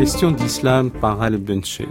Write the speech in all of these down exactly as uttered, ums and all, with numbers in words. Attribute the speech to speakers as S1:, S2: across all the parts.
S1: Question d'islam par Al Bencher.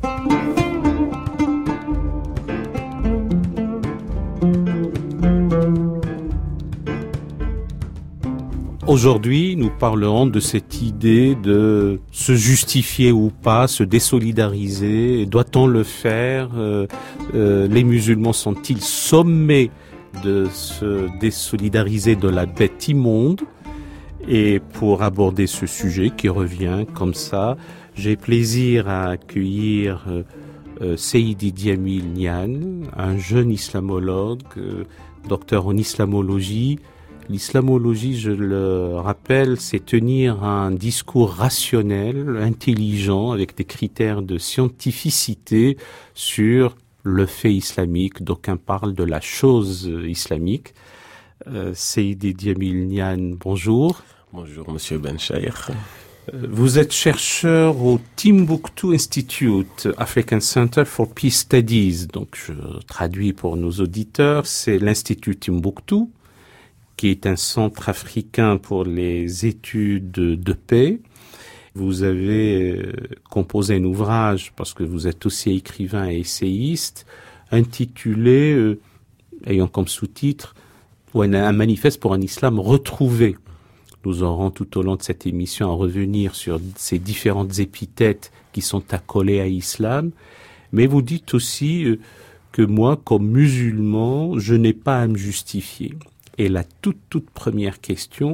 S1: Aujourd'hui, nous parlerons de cette idée de se justifier ou pas, se désolidariser. Doit-on le faire? euh, euh, Les musulmans sont-ils sommés de se désolidariser de la bête immonde? Et pour aborder ce sujet qui revient comme ça, j'ai plaisir à accueillir euh, euh, Seydi Djamil Niane, un jeune islamologue, euh, docteur en islamologie. L'islamologie, je le rappelle, c'est tenir un discours rationnel, intelligent, avec des critères de scientificité sur le fait islamique. D'aucuns parlent de la chose islamique. Euh, Seydi Djamil Niane, bonjour.
S2: Bonjour, Monsieur Bencher.
S1: Vous êtes chercheur au Timbuktu Institute, African Center for Peace Studies. Donc, je traduis pour nos auditeurs, c'est l'Institut Timbuktu, qui est un centre africain pour les études de paix. Vous avez composé un ouvrage, parce que vous êtes aussi écrivain et essayiste, intitulé, euh, ayant comme sous-titre, un manifeste pour un islam retrouvé. Nous aurons tout au long de cette émission à revenir sur ces différentes épithètes qui sont accolées à l'islam. Mais vous dites aussi euh, que moi, comme musulman, je n'ai pas à me justifier. Et la toute, toute première question,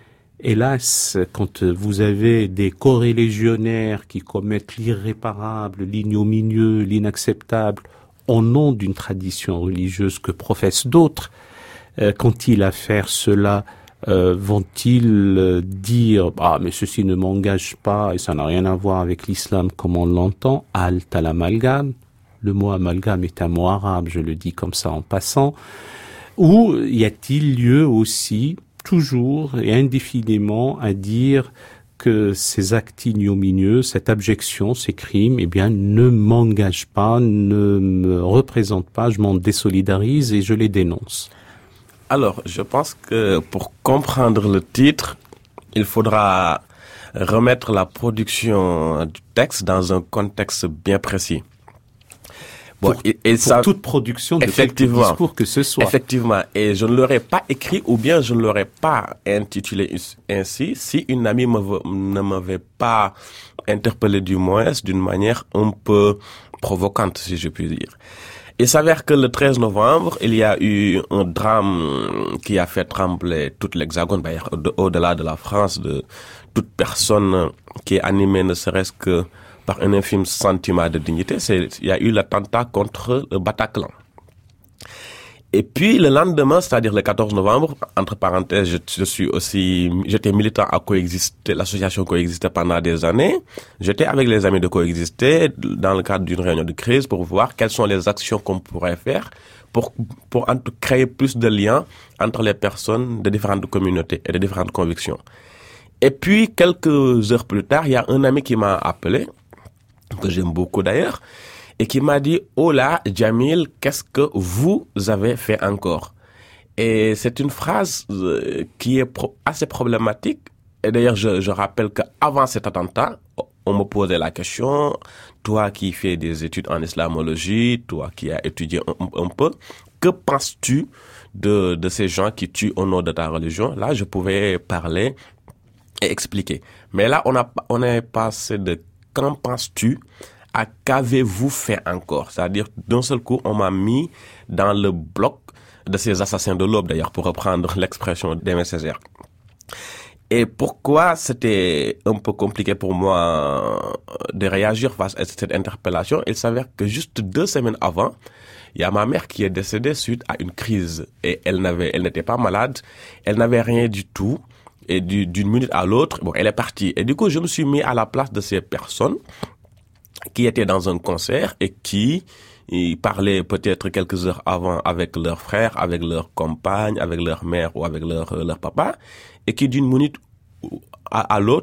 S1: hélas, quand vous avez des corélégionnaires qui commettent l'irréparable, l'ignominieux, l'inacceptable, au nom d'une tradition religieuse que professent d'autres, euh, qu'ont-ils à faire cela? euh, Vont-ils dire « Ah, mais ceci ne m'engage pas et ça n'a rien à voir avec l'islam comme on l'entend » Halte à l'amalgame. Le mot amalgame est un mot arabe, je le dis comme ça en passant. Ou y a-t-il lieu aussi, toujours et indéfiniment, à dire que ces actes ignominieux, cette abjection, ces crimes, eh bien, ne m'engagent pas, ne me représentent pas, je m'en désolidarise et je les dénonce.
S2: Alors, je pense que pour comprendre le titre, il faudra remettre la production du texte dans un contexte bien précis.
S1: Bon, pour, et, et pour ça, toute production de quelque discours que ce soit.
S2: Effectivement. Et je ne l'aurais pas écrit ou bien je ne l'aurais pas intitulé ainsi si une amie me, ne m'avait pas interpellé du moins d'une manière un peu provocante, si je puis dire. Il s'avère que le treize novembre, il y a eu un drame qui a fait trembler toute l'Hexagone, au-delà de la France, de toute personne qui est animée ne serait-ce que par un infime sentiment de dignité. C'est, il y a eu l'attentat contre le Bataclan. Et puis le lendemain, c'est-à-dire le quatorze novembre, entre parenthèses, je, je suis aussi, j'étais militant à Coexister, l'association Coexister pendant des années. J'étais avec les amis de Coexister dans le cadre d'une réunion de crise pour voir quelles sont les actions qu'on pourrait faire pour, pour créer plus de liens entre les personnes de différentes communautés et de différentes convictions. Et puis quelques heures plus tard, il y a un ami qui m'a appelé, que j'aime beaucoup d'ailleurs, et qui m'a dit « Oh là, Djamil, qu'est-ce que vous avez fait encore ?» Et c'est une phrase euh, qui est pro- assez problématique. Et d'ailleurs, je, je rappelle qu'avant cet attentat, on me posait la question « Toi qui fais des études en islamologie, toi qui as étudié un, un peu, que penses-tu de, de ces gens qui tuent au nom de ta religion ?» Là, je pouvais parler et expliquer. Mais là, on, a, on est passé de « Qu'en penses-tu ?» à qu'avez-vous fait encore? C'est-à-dire, d'un seul coup, on m'a mis dans le bloc de ces assassins de l'aube, d'ailleurs, pour reprendre l'expression d'Aimé Césaire. Et pourquoi c'était un peu compliqué pour moi de réagir face à cette interpellation? Il s'avère que juste deux semaines avant, il y a ma mère qui est décédée suite à une crise. Et elle n'avait, elle n'était pas malade, elle n'avait rien du tout. Et du, d'une minute à l'autre, bon, elle est partie. Et du coup, je me suis mis à la place de ces personnes qui étaient dans un concert et qui ils parlaient peut-être quelques heures avant avec leurs frères, avec leurs compagnes, avec leur mère ou avec leur, leur papa, et qui d'une minute à, à l'autre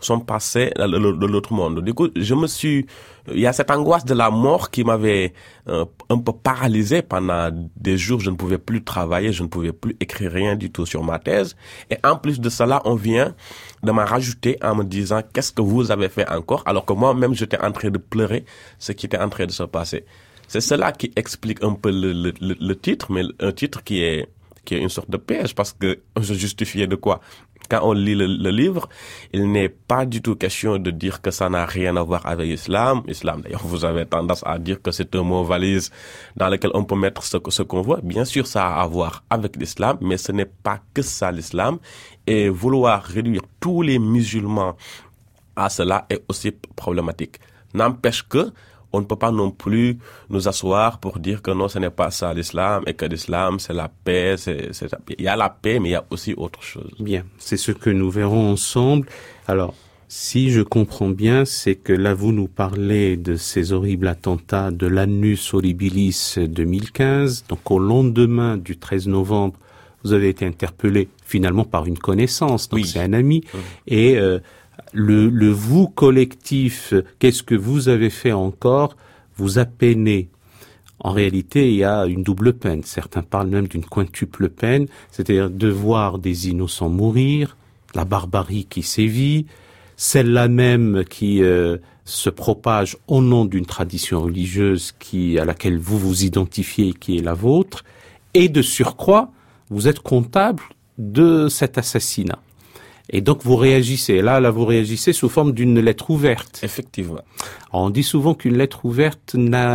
S2: sont passés de l'autre monde. Du coup, je me suis, il y a cette angoisse de la mort qui m'avait euh, un peu paralysé pendant des jours. Je ne pouvais plus travailler, je ne pouvais plus écrire rien du tout sur ma thèse. Et en plus de cela, on vient de m'en rajouter en me disant qu'est-ce que vous avez fait encore, alors que moi-même j'étais en train de pleurer ce qui était en train de se passer. C'est cela qui explique un peu le, le, le, le titre, mais un titre qui est qui est une sorte de piège, parce que je justifiais de quoi? Quand on lit le, le livre, il n'est pas du tout question de dire que ça n'a rien à voir avec l'islam. Islam, d'ailleurs, vous avez tendance à dire que c'est un mot valise dans lequel on peut mettre ce, ce qu'on veut. Bien sûr, ça a à voir avec l'islam, mais ce n'est pas que ça l'islam. Et vouloir réduire tous les musulmans à cela est aussi problématique. N'empêche que on ne peut pas non plus nous asseoir pour dire que non, ce n'est pas ça l'islam et que l'islam, c'est la paix. C'est, c'est... Il y a la paix, mais il y a aussi autre chose.
S1: Bien, c'est ce que nous verrons ensemble. Alors, si je comprends bien, c'est que là, vous nous parlez de ces horribles attentats de l'Annus Horribilis deux mille quinze. Donc, au lendemain du treize novembre, vous avez été interpellé finalement par une connaissance. Donc, oui. C'est un ami. Mmh. Et... Euh, Le, le vous collectif, qu'est-ce que vous avez fait encore, vous a peiné. En réalité, il y a une double peine. Certains parlent même d'une quintuple peine, c'est-à-dire de voir des innocents mourir, la barbarie qui sévit, celle-là même qui euh, se propage au nom d'une tradition religieuse qui à laquelle vous vous identifiez, qui est la vôtre, et de surcroît, vous êtes comptable de cet assassinat. Et donc, vous réagissez. Là, là, vous réagissez sous forme d'une lettre ouverte.
S2: Effectivement.
S1: Alors, on dit souvent qu'une lettre ouverte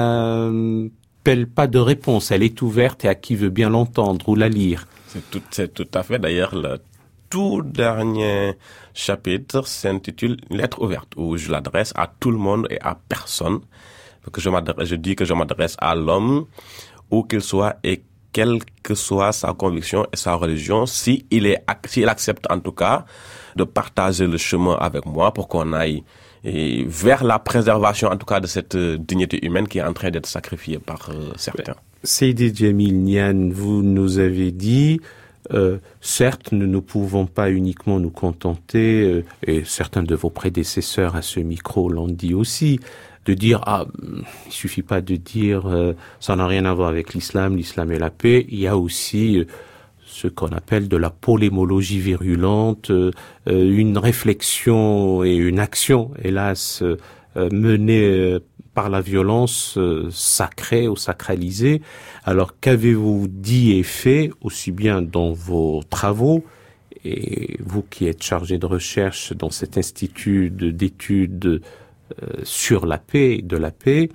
S1: n'appelle pas de réponse. Elle est ouverte et à qui veut bien l'entendre ou la lire.
S2: C'est tout, c'est tout à fait. D'ailleurs, le tout dernier chapitre s'intitule « Lettre ouverte » où je l'adresse à tout le monde et à personne. Que je m'adresse, je dis que je m'adresse à l'homme, où qu'il soit et quelle que soit sa conviction et sa religion, si il est, s'il accepte en tout cas de partager le chemin avec moi pour qu'on aille et vers la préservation en tout cas de cette dignité humaine qui est en train d'être sacrifiée par euh, certains.
S1: Seydi Djamil Niane, vous nous avez dit, euh, certes, nous ne pouvons pas uniquement nous contenter, euh, et certains de vos prédécesseurs à ce micro l'ont dit aussi, de dire, ah, il suffit pas de dire, euh, ça n'a rien à voir avec l'islam, l'islam et la paix. Il y a aussi euh, ce qu'on appelle de la polémologie virulente, euh, une réflexion et une action, hélas, euh, menée euh, par la violence euh, sacrée ou sacralisée. Alors, qu'avez-vous dit et fait, aussi bien dans vos travaux, et vous qui êtes chargé de recherche dans cet institut de, d'études Euh, sur la paix, de la paix,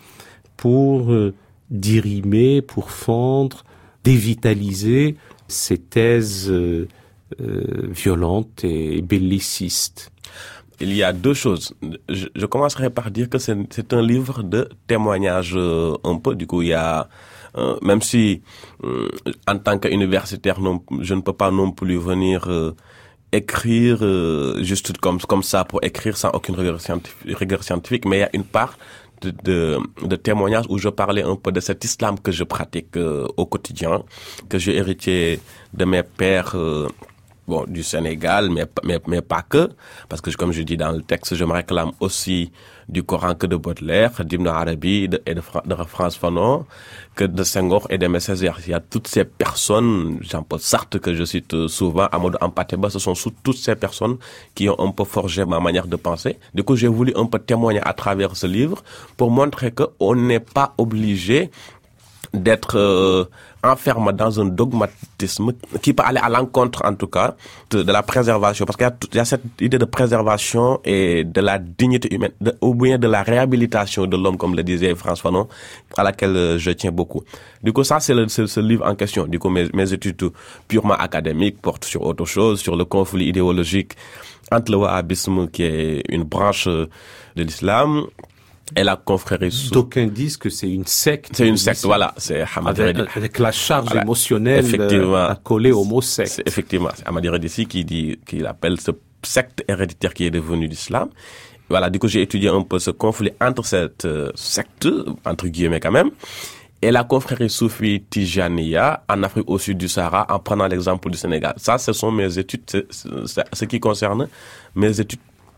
S1: pour euh, dirimer, pour fendre, dévitaliser ces thèses euh, euh, violentes et bellicistes.
S2: Il y a deux choses. Je, je commencerai par dire que c'est, c'est un livre de témoignages euh, un peu. Du coup, il y a, euh, même si euh, en tant qu'universitaire, non, je ne peux pas non plus venir euh, écrire euh, juste comme comme ça pour écrire sans aucune rigueur scientifique, rigueur scientifique, mais il y a une part de, de de témoignages où je parlais un peu de cet islam que je pratique euh, au quotidien, que j'ai hérité de mes pères euh, bon du Sénégal, mais mais mais pas que, parce que comme je dis dans le texte, je me réclame aussi du Coran que de Baudelaire, d'Ibn Arabi de, et de, de Frantz Fanon, que de Senghor et de Aimé Césaire. Il y a toutes ces personnes, Jean-Paul Sartre que je cite souvent, Amadou Hampâté-Bâ, ce sont toutes ces personnes qui ont un peu forgé ma manière de penser. Du coup, j'ai voulu un peu témoigner à travers ce livre pour montrer qu'on n'est pas obligé d'être euh, enfermé dans un dogmatisme qui peut aller à l'encontre, en tout cas, de, de la préservation. Parce qu'il y a, il y a cette idée de préservation et de la dignité humaine, de, ou bien de la réhabilitation de l'homme, comme le disait Frantz Fanon, à laquelle euh, je tiens beaucoup. Du coup, ça, c'est le, c'est, ce livre en question. Du coup, mes, mes études purement académiques portent sur autre chose, sur le conflit idéologique entre le wahhabisme, qui est une branche de l'islam, et la confrérie soufie.
S1: D'aucuns disent que c'est une secte.
S2: C'est une secte, voilà. C'est
S1: avec, avec la charge voilà. émotionnelle accolée au mot secte.
S2: C'est, effectivement, c'est Ahmad Redissi qui dit, qui appelle ce secte héréditaire qui est devenu l'islam. Voilà, du coup, j'ai étudié un peu ce conflit entre cette euh, secte, entre guillemets quand même, et la confrérie soufie Tijaniya en Afrique au sud du Sahara, en prenant l'exemple du Sénégal. Ça, ce sont mes études, c'est, c'est, c'est ce qui concerne mes études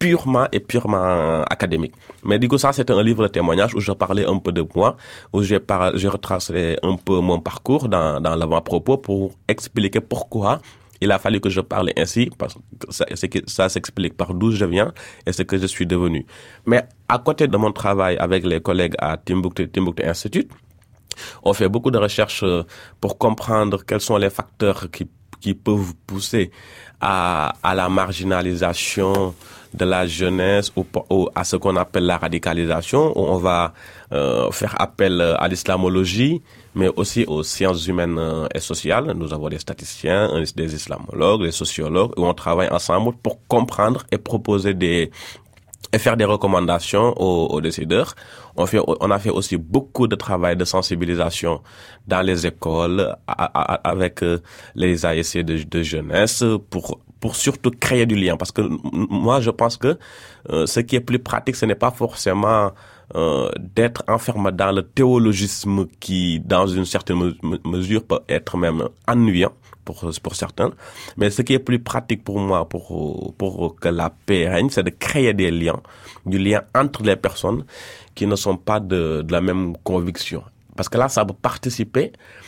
S2: purement et purement académique. Mais du coup, ça, c'était un livre de témoignage où je parlais un peu de moi, où j'ai par, j'ai retracé un peu mon parcours dans, dans l'avant-propos pour expliquer pourquoi il a fallu que je parle ainsi, parce que ça, c'est que ça s'explique par d'où je viens et ce que je suis devenu. Mais à côté de mon travail avec les collègues à Timbuktu, Timbuktu Institute, on fait beaucoup de recherches pour comprendre quels sont les facteurs qui, qui peuvent pousser à, à la marginalisation de la jeunesse ou, ou à ce qu'on appelle la radicalisation, où on va euh, faire appel à l'islamologie, mais aussi aux sciences humaines et sociales. Nous avons des statisticiens, des islamologues, des sociologues, où on travaille ensemble pour comprendre et proposer des et faire des recommandations aux, aux décideurs. On fait, on a fait aussi beaucoup de travail de sensibilisation dans les écoles à, à, avec les A S C de, de jeunesse pour pour surtout créer du lien. Parce que moi, je pense que euh, ce qui est plus pratique, ce n'est pas forcément euh, d'être enfermé dans le théologisme qui, dans une certaine me- mesure, peut être même ennuyant pour pour certains. Mais ce qui est plus pratique pour moi, pour pour que la paix règne, c'est de créer des liens, du lien entre les personnes qui ne sont pas de, de la même conviction. Parce que là, ça peut participer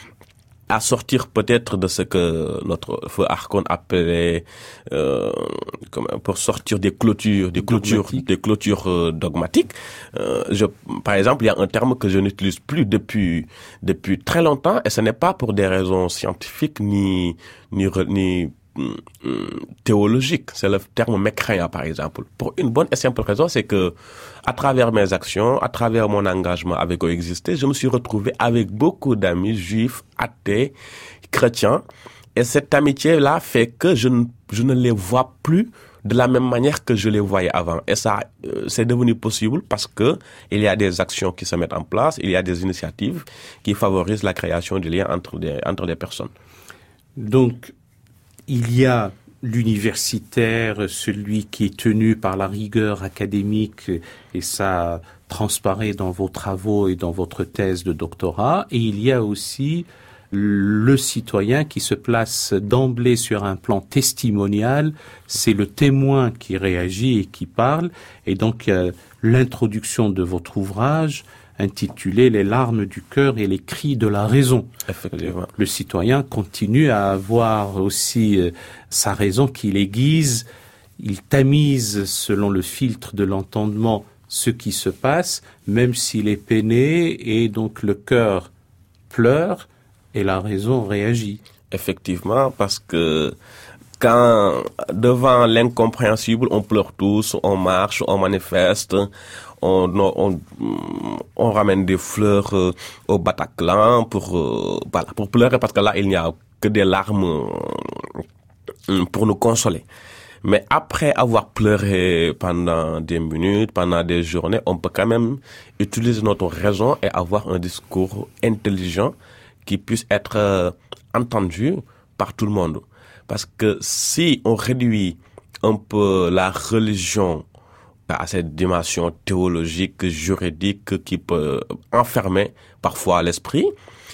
S2: à sortir peut-être de ce que notre feu Arcon appelait euh, comme, pour sortir des clôtures, des clôtures, des clôtures euh, dogmatiques. Euh, je, par exemple, il y a un terme que je n'utilise plus depuis depuis très longtemps, et ce n'est pas pour des raisons scientifiques ni ni ni théologique, c'est le terme mécréant par exemple. Pour une bonne et simple raison, c'est que à travers mes actions, à travers mon engagement avec Coexister, je me suis retrouvé avec beaucoup d'amis juifs, athées, chrétiens, et cette amitié-là fait que je ne, je ne les vois plus de la même manière que je les voyais avant. Et ça, euh, c'est devenu possible parce que il y a des actions qui se mettent en place, il y a des initiatives qui favorisent la création du lien entre les, entre les personnes.
S1: Donc, il y a l'universitaire, celui qui est tenu par la rigueur académique, et ça transparaît dans vos travaux et dans votre thèse de doctorat, et il y a aussi le citoyen qui se place d'emblée sur un plan testimonial, c'est le témoin qui réagit et qui parle, et donc euh, l'introduction de votre ouvrage intitulé « Les larmes du cœur et les cris de la raison ».
S2: Effectivement.
S1: Le citoyen continue à avoir aussi euh, sa raison qui l'aiguise, il tamise selon le filtre de l'entendement ce qui se passe, même s'il est peiné, et donc le cœur pleure et la raison réagit.
S2: Effectivement, parce que quand devant l'incompréhensible, on pleure tous, on marche, on manifeste, on, on, on ramène des fleurs euh, au Bataclan pour, euh, voilà, pour pleurer, parce que là, il n'y a que des larmes euh, pour nous consoler. Mais après avoir pleuré pendant des minutes, pendant des journées, on peut quand même utiliser notre raison et avoir un discours intelligent qui puisse être euh, entendu par tout le monde. Parce que si on réduit un peu la religion à cette dimension théologique, juridique qui peut enfermer parfois l'esprit,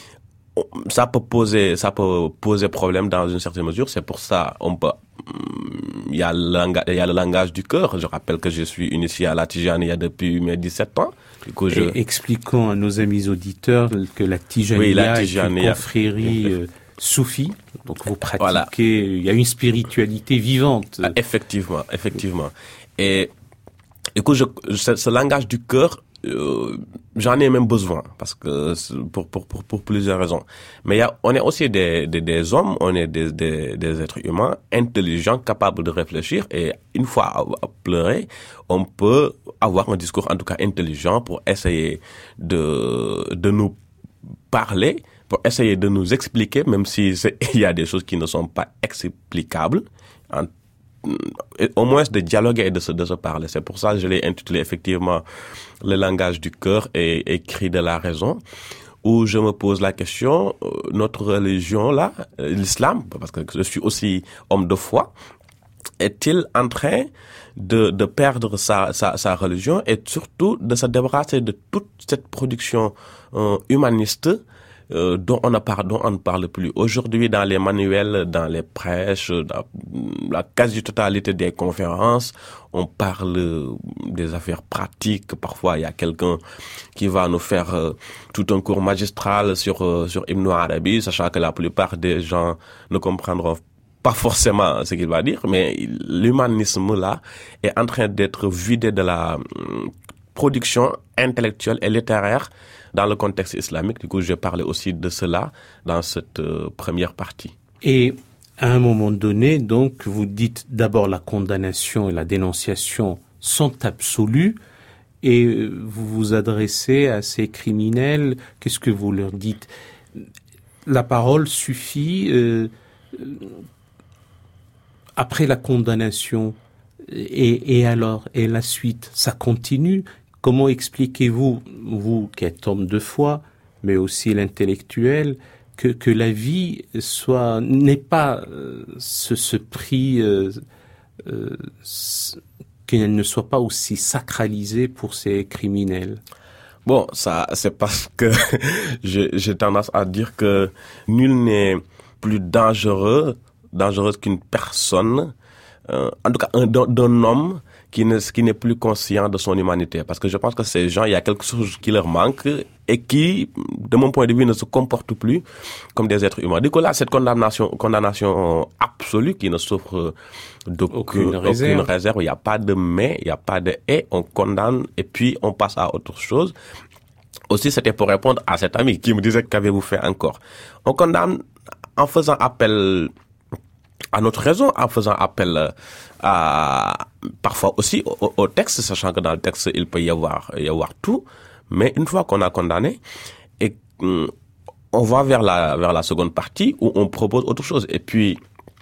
S2: ça peut poser, ça peut poser problème dans une certaine mesure. C'est pour ça, on peut, il y a le langage, il y a le langage du cœur. Je rappelle que je suis initié à la Tijaniya depuis mes dix-sept ans. Du coup, je...
S1: Expliquons à nos amis auditeurs que la Tijaniya, oui, la Tijaniya est une confrérie euh, soufie. Donc vous pratiquez, voilà. Il y a une spiritualité vivante.
S2: Ah, effectivement, effectivement. Et écoute, je, ce, ce langage du cœur, euh, j'en ai même besoin parce que pour pour pour, pour plusieurs raisons. Mais il y a, on est aussi des, des des hommes, on est des des des êtres humains intelligents, capables de réfléchir, et une fois à, à pleurer, on peut avoir un discours en tout cas intelligent pour essayer de de nous parler, pour essayer de nous expliquer, même si il y a des choses qui ne sont pas explicables, en, au moins de dialoguer et de se, de se parler. C'est pour ça que je l'ai intitulé effectivement Le langage du cœur et écrit de la raison, où je me pose la question, notre religion là, l'islam, parce que je suis aussi homme de foi, est-il en train de, de perdre sa, sa, sa religion et surtout de se débarrasser de toute cette production euh, humaniste euh, dont on ne parle, dont on ne parle plus. Aujourd'hui, dans les manuels, dans les prêches, dans la quasi-totalité des conférences, on parle des affaires pratiques. Parfois, il y a quelqu'un qui va nous faire euh, tout un cours magistral sur euh, sur Ibn Arabi, sachant que la plupart des gens ne comprendront pas forcément ce qu'il va dire, mais l'humanisme là est en train d'être vidé de la euh, production intellectuelle et littéraire dans le contexte islamique. Du coup, je parlais aussi de cela dans cette euh, première partie.
S1: Et à un moment donné, donc, vous dites d'abord la condamnation et la dénonciation sont absolues, et vous vous adressez à ces criminels. Qu'est-ce que vous leur dites? La parole suffit. Euh, après la condamnation, et, et alors, et la suite, ça continue. Comment expliquez-vous, vous qui êtes homme de foi, mais aussi l'intellectuel, que, que la vie soit n'ait pas euh, ce, ce prix, euh, euh, qu'elle ne soit pas aussi sacralisée pour ces criminels?
S2: Bon, ça, c'est parce que j'ai, j'ai tendance à dire que nul n'est plus dangereux, dangereuse qu'une personne, euh, en tout cas un, d'un homme qui ne, qui n'est plus conscient de son humanité. Parce que je pense que ces gens, il y a quelque chose qui leur manque et qui, de mon point de vue, ne se comportent plus comme des êtres humains. Du coup, là, cette condamnation, condamnation absolue qui ne souffre d'aucune aucune réserve. Aucune réserve. Il n'y a pas de mais, il n'y a pas de et, on condamne et puis on passe à autre chose. Aussi, c'était pour répondre à cet ami qui me disait qu'avez-vous fait encore. On condamne en faisant appel à notre raison, en faisant appel à, parfois aussi au, au texte, sachant que dans le texte, il peut y avoir, y avoir tout. Mais une fois qu'on a condamné, et, on va vers la, vers la seconde partie où on propose autre chose. Et puis,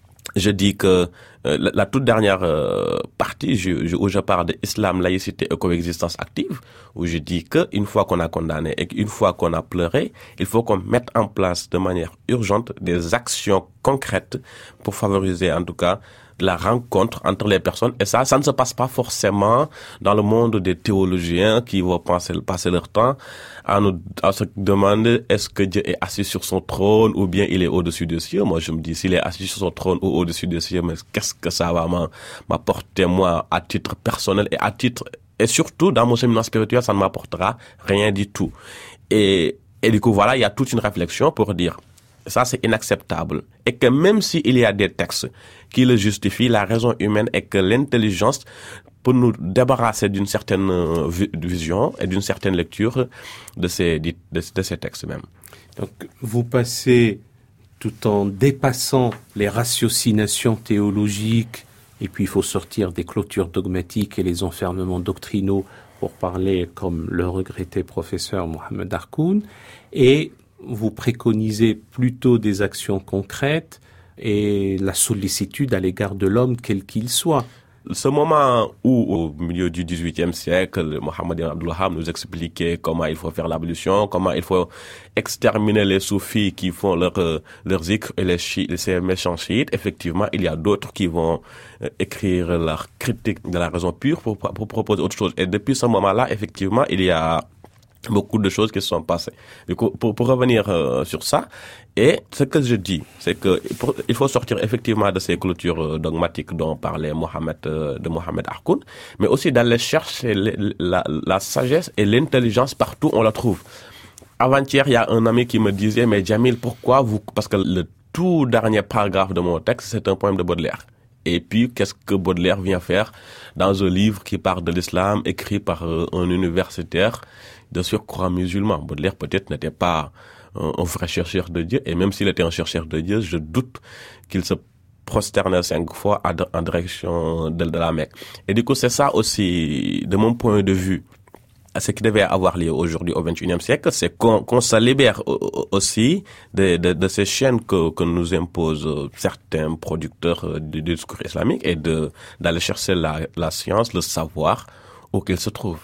S2: je dis que euh, la, la toute dernière euh, partie je, je, où je parle d'islam, laïcité et coexistence active, où je dis que une fois qu'on a condamné et une fois qu'on a pleuré, il faut qu'on mette en place de manière urgente des actions concrètes pour favoriser en tout cas la rencontre entre les personnes. Et ça, ça ne se passe pas forcément dans le monde des théologiens qui vont passer, passer leur temps à nous, à se demander est-ce que Dieu est assis sur son trône ou bien il est au-dessus des cieux. Moi, je me dis, s'il est assis sur son trône ou au-dessus des cieux, mais qu'est-ce que ça va m'apporter, moi, à titre personnel et à titre, et surtout, dans mon cheminement spirituel, ça ne m'apportera rien du tout. Et, et du coup, voilà, il y a toute une réflexion pour dire, ça, c'est inacceptable. Et que même s'il y a des textes qui le justifient, la raison humaine est que l'intelligence peut nous débarrasser d'une certaine vision et d'une certaine lecture de ces, de, de ces textes même.
S1: Donc, vous passez, tout en dépassant les ratiocinations théologiques, et puis il faut sortir des clôtures dogmatiques et les enfermements doctrinaux pour parler comme le regretté professeur Mohamed Harkoun, et vous préconisez plutôt des actions concrètes et la sollicitude à l'égard de l'homme, quel qu'il soit.
S2: Ce moment où, au milieu du dix-huitième siècle, Mohammed ibn Abdul Wahhab nous expliquait comment il faut faire l'ablution, comment il faut exterminer les soufis qui font leur, leur zikr et les, chi- ces méchants chiites. Effectivement, il y a d'autres qui vont écrire leur critique de la raison pure pour, pour proposer autre chose. Et depuis ce moment-là, effectivement, il y a beaucoup de choses qui se sont passées. Du coup, pour, pour revenir euh, sur ça, et ce que je dis, c'est que pour, il faut sortir effectivement de ces clôtures euh, dogmatiques dont parlait Mohamed, euh, de Mohamed Harkoun, mais aussi d'aller chercher les, la, la sagesse et l'intelligence partout on la trouve. Avant-hier, il y a un ami qui me disait, mais Jamil, pourquoi vous... Parce que le tout dernier paragraphe de mon texte, c'est un poème de Baudelaire. Et puis, qu'est-ce que Baudelaire vient faire dans un livre qui parle de l'islam, écrit par euh, un universitaire de surcroît musulman. Baudelaire peut-être n'était pas un, un vrai chercheur de Dieu, et même s'il était un chercheur de Dieu, je doute qu'il se prosternait cinq fois à, en direction de, de la Mecque. Et du coup, c'est ça aussi, de mon point de vue, ce qui devait avoir lieu aujourd'hui au vingt et unième siècle, c'est qu'on, qu'on se libère aussi de, de, de ces chaînes que, que nous imposent certains producteurs du discours islamique et de, d'aller chercher la, la science, le savoir où qu'il se trouve.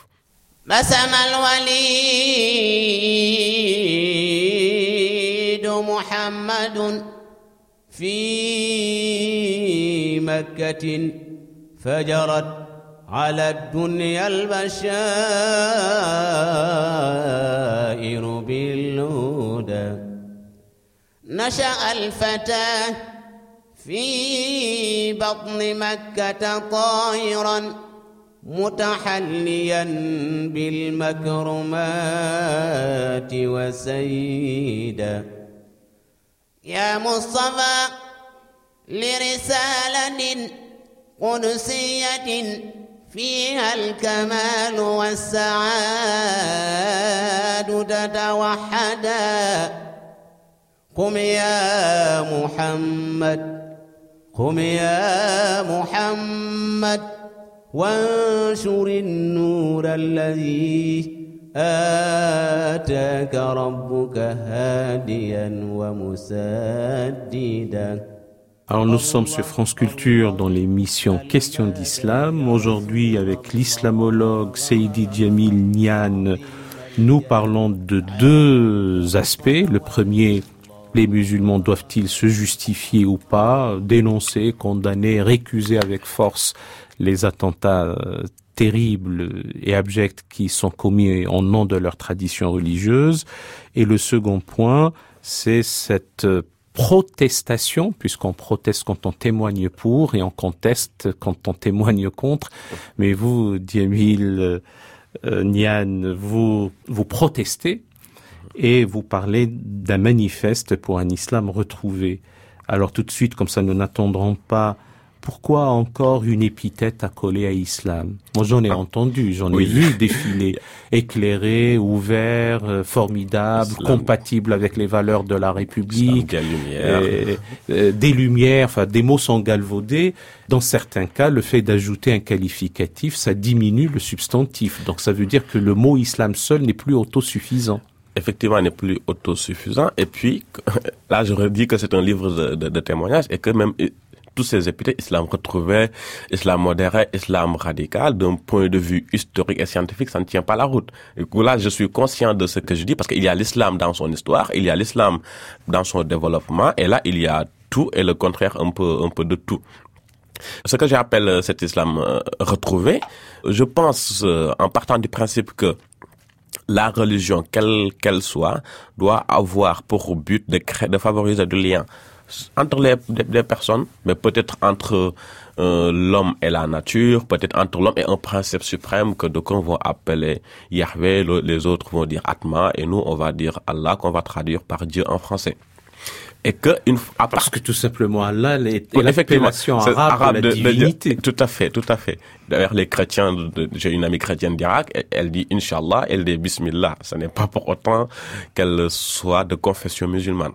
S3: بسم الوليد محمد في مكة فجرت على الدنيا البشائر بالهدى نشأ الفتى في بطن مكة طائرا متحليا بالمكرمات وسيدا يا مصطفى لرسالة قدسية فيها الكمال والسعاد تتوحدا قم يا محمد قم يا محمد وانشر النور الذي آتاك ربك هاديا ومسددا.
S1: Alors nous sommes sur France Culture dans l'émission Questions d'Islam. Aujourd'hui avec l'islamologue Seydi Djamil Niane, nous parlons de deux aspects. Le premier, les musulmans doivent-ils se justifier ou pas, dénoncer, condamner, récuser avec force les attentats terribles et abjects qui sont commis en nom de leur tradition religieuse. Et le second point, c'est cette protestation, puisqu'on proteste quand on témoigne pour et on conteste quand on témoigne contre. Mais vous, Djamil euh, Niane, vous, vous protestez et vous parlez d'un manifeste pour un islam retrouvé. Alors tout de suite, comme ça nous n'attendrons pas, pourquoi encore une épithète à coller à islam? Moi j'en ai ah. entendu, j'en ai oui. vu défiler, éclairé, ouvert, euh, formidable, islam. compatible avec les valeurs de la République,
S2: islam, lumière.
S1: Euh, euh, des lumières, enfin des mots sont galvaudés. Dans certains cas, le fait d'ajouter un qualificatif, ça diminue le substantif. Donc ça veut dire que le mot islam seul n'est plus autosuffisant.
S2: Effectivement, n'est plus autosuffisant. Et puis, là, j'aurais dit que c'est un livre de, de, de témoignages et que même tous ces épithètes, islam retrouvé, islam modéré, islam radical, d'un point de vue historique et scientifique, ça ne tient pas la route. Et là, je suis conscient de ce que je dis parce qu'il y a l'islam dans son histoire, il y a l'islam dans son développement, et là, il y a tout et le contraire un peu, un peu de tout. Ce que j'appelle cet islam euh, retrouvé, je pense, euh, en partant du principe que la religion, quelle qu'elle soit, doit avoir pour but de créer, de favoriser du lien entre les, les, les personnes, mais peut-être entre euh, l'homme et la nature, peut-être entre l'homme et un principe suprême que d'aucuns vont appeler Yahvé, les autres vont dire Atma, et nous on va dire Allah, qu'on va traduire par Dieu en français. Et que une
S1: à parce que tout simplement Allah est, est l'appellation arabe, arabe de la divinité.
S2: De, de, tout à fait, tout à fait. D'ailleurs, les chrétiens, de, j'ai une amie chrétienne d'Irak, elle, elle dit Inch'Allah, elle dit Bismillah. Ce n'est pas pour autant qu'elle soit de confession musulmane.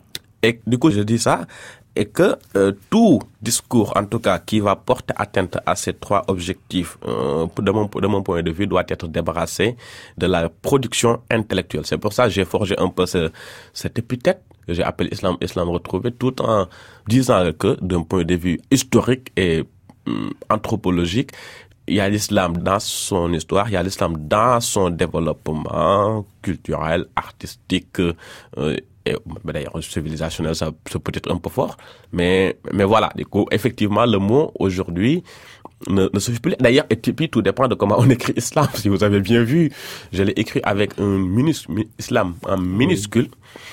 S2: Et du coup, je dis ça, et que euh, tout discours, en tout cas, qui va porter atteinte à ces trois objectifs, euh, de, mon, de mon point de vue, doit être débarrassé de la production intellectuelle. C'est pour ça que j'ai forgé un peu ce, cette épithète que j'ai appelé Islam, Islam retrouvé, tout en disant que, d'un point de vue historique et hum, anthropologique, il y a l'islam dans son histoire, il y a l'islam dans son développement culturel, artistique, euh, et, mais d'ailleurs civilisationnel, ça c'est peut-être un peu fort, mais mais voilà, du coup, effectivement, le mot aujourd'hui ne, ne suffit plus. D'ailleurs, et puis tout dépend de comment on écrit islam. Si vous avez bien vu, je l'ai écrit avec un minuscule, islam en minuscule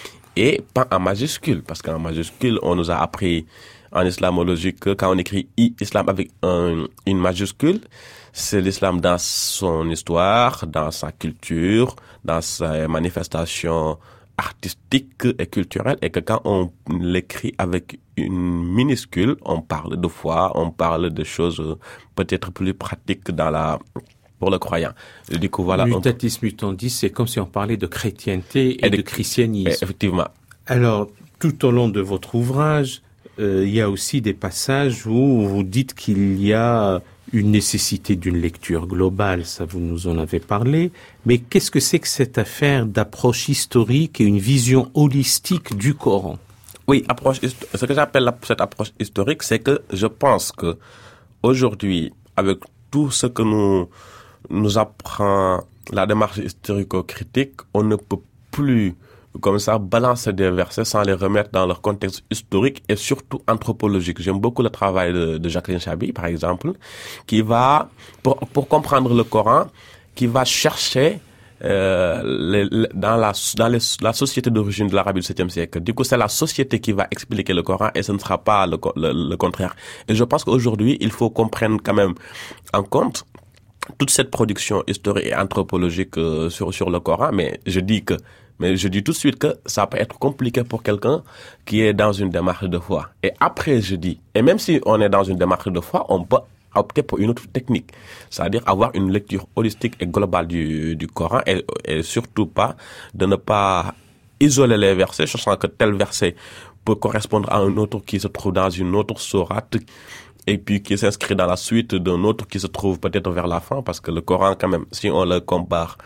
S2: et pas en majuscule, parce qu'en majuscule, on nous a appris en islamologie que quand on écrit I, islam avec un, une majuscule, c'est l'islam dans son histoire, dans sa culture, dans sa manifestation artistique et culturelle, et que quand on l'écrit avec une minuscule, on parle de foi, on parle de choses peut-être plus pratiques dans la pour le croyant. Du coup, voilà.
S1: Mutatis mutandis, c'est comme si on parlait de chrétienté et, et de, de christianisme.
S2: Effectivement.
S1: Alors, tout au long de votre ouvrage, euh, il y a aussi des passages où vous dites qu'il y a une nécessité d'une lecture globale, ça vous nous en avez parlé, mais qu'est-ce que c'est que cette affaire d'approche historique et une vision holistique du Coran?
S2: Oui, approche, ce que j'appelle cette approche historique, c'est que je pense que aujourd'hui, avec tout ce que nous nous apprend la démarche historico-critique, on ne peut plus comme ça balancer des versets sans les remettre dans leur contexte historique et surtout anthropologique. J'aime beaucoup le travail de, de Jacqueline Chabi, par exemple, qui va, pour, pour comprendre le Coran, qui va chercher euh, les, les, dans la dans les, la société d'origine de l'Arabie du septième siècle. Du coup, c'est la société qui va expliquer le Coran et ce ne sera pas le, le, le contraire. Et je pense qu'aujourd'hui, il faut qu'on prenne quand même en compte toute cette production historique et anthropologique euh, sur sur le Coran. Mais je dis que Mais je dis tout de suite que ça peut être compliqué pour quelqu'un qui est dans une démarche de foi. Et après, je dis, et même si on est dans une démarche de foi, on peut opter pour une autre technique. C'est-à-dire avoir une lecture holistique et globale du, du Coran et, et surtout pas de ne pas isoler les versets, sachant que tel verset peut correspondre à un autre qui se trouve dans une autre sourate et puis qui s'inscrit dans la suite d'un autre qui se trouve peut-être vers la fin, parce que le Coran, quand même, si on le compare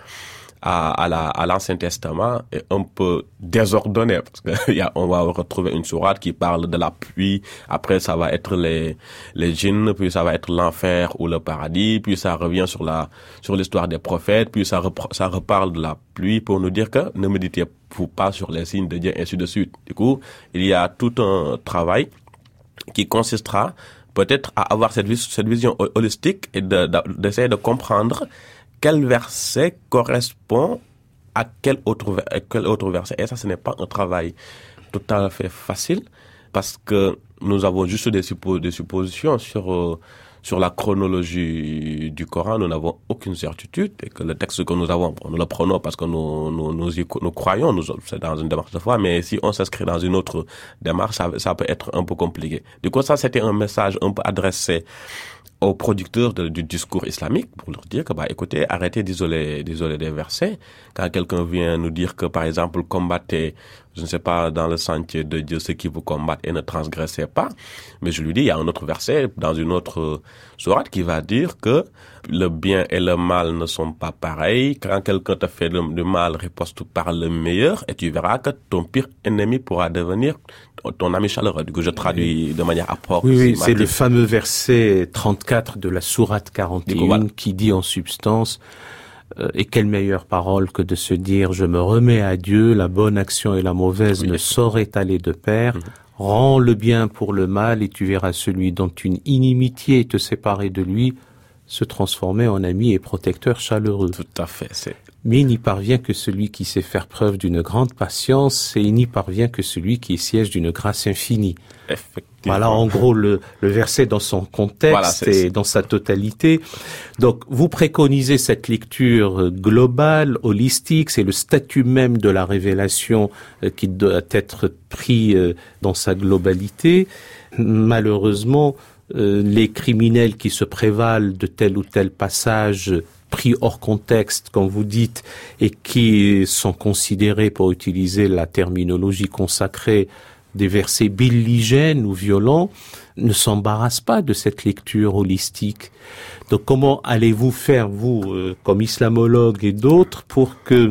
S2: à, à la, à l'Ancien Testament, est un peu désordonné, parce que y a, on va retrouver une sourate qui parle de la pluie, après ça va être les, les djinns, puis ça va être l'enfer ou le paradis, puis ça revient sur la, sur l'histoire des prophètes, puis ça, repre, ça reparle de la pluie pour nous dire que ne méditez-vous pas sur les signes de Dieu, ainsi de suite. Du coup, il y a tout un travail qui consistera peut-être à avoir cette, cette vision holistique et de, de, d'essayer de comprendre quel verset correspond à quel autre, à quel autre verset. Et ça, ce n'est pas un travail tout à fait facile parce que nous avons juste des, suppo- des suppositions sur, euh, sur la chronologie du Coran. Nous n'avons aucune certitude et que le texte que nous avons, nous le prenons parce que nous, nous, nous, y, nous croyons, nous, c'est dans une démarche de foi, mais si on s'inscrit dans une autre démarche, ça, ça peut être un peu compliqué. Du coup, ça, c'était un message un peu adressé aux producteurs de, du discours islamique pour leur dire que, bah, écoutez, arrêtez d'isoler, d'isoler des versets. Quand quelqu'un vient nous dire que, par exemple, combattez, je ne sais pas, dans le sentier de Dieu ceux qui vous combattent et ne transgressez pas. Mais je lui dis, il y a un autre verset dans une autre sourate qui va dire que le bien et le mal ne sont pas pareils. Quand quelqu'un te fait le, le mal, riposte par le meilleur et tu verras que ton pire ennemi pourra devenir ton ami chaleureux. Du coup, je traduis de manière approximative.
S1: Oui, oui, c'est le fameux verset trente-quatre de la sourate quarante et un coup, voilà, qui dit en substance euh, « Et quelle meilleure parole que de se dire « Je me remets à Dieu, la bonne action et la mauvaise oui, ne sauraient aller de pair. Mmh. Rends le bien pour le mal et tu verras celui dont une inimitié te séparait de lui se transformer en ami et protecteur chaleureux. »
S2: Tout à fait, c'est...
S1: Mais il n'y parvient que celui qui sait faire preuve d'une grande patience, et il n'y parvient que celui qui est siège d'une grâce infinie. Voilà, en gros, le, le verset dans son contexte voilà, c'est, et c'est... dans sa totalité. Donc, vous préconisez cette lecture globale, holistique, c'est le statut même de la révélation euh, qui doit être pris euh, dans sa globalité. Malheureusement, euh, les criminels qui se prévalent de tel ou tel passage pris hors contexte, comme vous dites, et qui sont considérés, pour utiliser la terminologie consacrée, des versets belligènes ou violents, ne s'embarrassent pas de cette lecture holistique. Donc comment allez-vous faire, vous, euh, comme islamologue et d'autres, pour que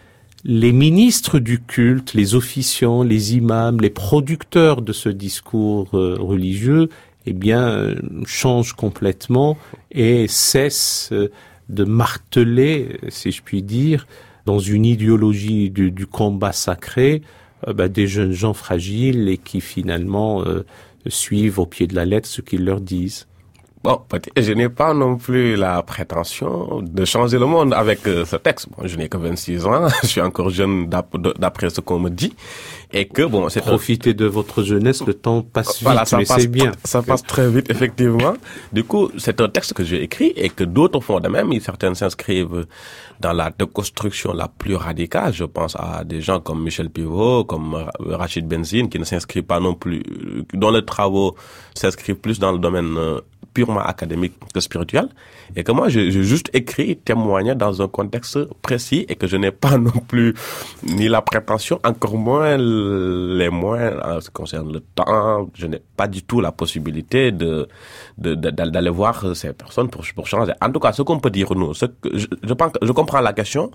S1: les ministres du culte, les officiants, les imams, les producteurs de ce discours euh, religieux, eh bien, euh, changent complètement et cessent euh, de marteler, si je puis dire, dans une idéologie du, du combat sacré, euh, bah, des jeunes gens fragiles et qui finalement euh, suivent au pied de la lettre ce qu'ils leur disent.
S2: Bon, je n'ai pas non plus la prétention de changer le monde avec euh, ce texte. Bon, je n'ai que vingt-six ans, je suis encore jeune d'après ce qu'on me dit. Et que bon, c'est
S1: profitez un... de votre jeunesse, le temps passe vite,
S2: voilà, ça
S1: mais
S2: passe,
S1: c'est bien.
S2: Ça passe très vite, effectivement. Du coup, c'est un texte que j'ai écrit et que d'autres font de même. Certains s'inscrivent dans la déconstruction la plus radicale. Je pense à des gens comme Michel Pivot, comme Rachid Benzine, qui ne s'inscrivent pas non plus, dont les travaux s'inscrivent plus dans le domaine euh, purement académique que spirituel, et que moi j'ai juste écrit, témoigné dans un contexte précis et que je n'ai pas non plus ni la prétention, encore moins les moyens en ce qui concerne le temps. Je n'ai pas du tout la possibilité de, de, de d'aller voir ces personnes pour, pour changer. En tout cas, ce qu'on peut dire nous, ce que je, je pense, je comprends la question.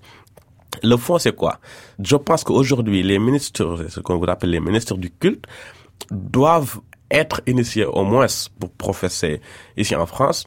S2: Le fond, c'est quoi? Je pense qu'aujourd'hui, les ministres, ce qu'on vous appelle les ministres du culte, doivent être initiés au moins pour professer ici en France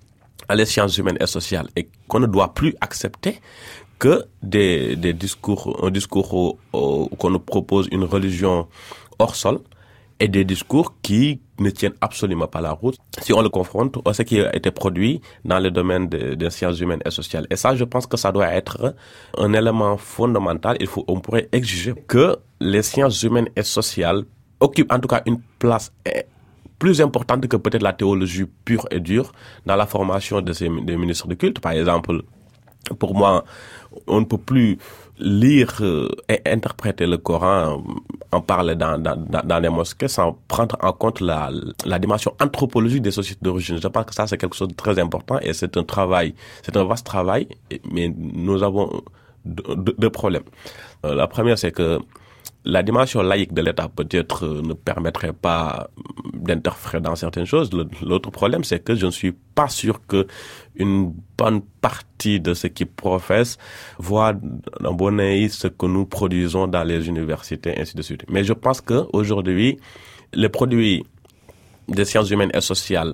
S2: à les sciences humaines et sociales, et qu'on ne doit plus accepter que des, des discours, un discours où, où, qu'on nous propose une religion hors sol et des discours qui ne tiennent absolument pas la route si on le confronte à ce qui a été produit dans le domaine des de sciences humaines et sociales. Et ça, je pense que ça doit être un élément fondamental. Il faut, on pourrait exiger que les sciences humaines et sociales occupent en tout cas une place plus importante que peut-être la théologie pure et dure dans la formation de ces des ministres de culte. Par exemple, pour moi, on ne peut plus lire et interpréter le Coran, en parler dans, dans, dans les mosquées sans prendre en compte la, la dimension anthropologique des sociétés d'origine. Je pense que ça, c'est quelque chose de très important et c'est un travail, c'est un vaste travail, mais nous avons deux, deux problèmes. La première, c'est que la dimension laïque de l'État peut-être ne permettrait pas d'interférer dans certaines choses. L'autre problème, c'est que je ne suis pas sûr que une bonne partie de ceux qui professent voient d'un bon œil ce que nous produisons dans les universités, ainsi de suite. Mais je pense que aujourd'hui, les produits des sciences humaines et sociales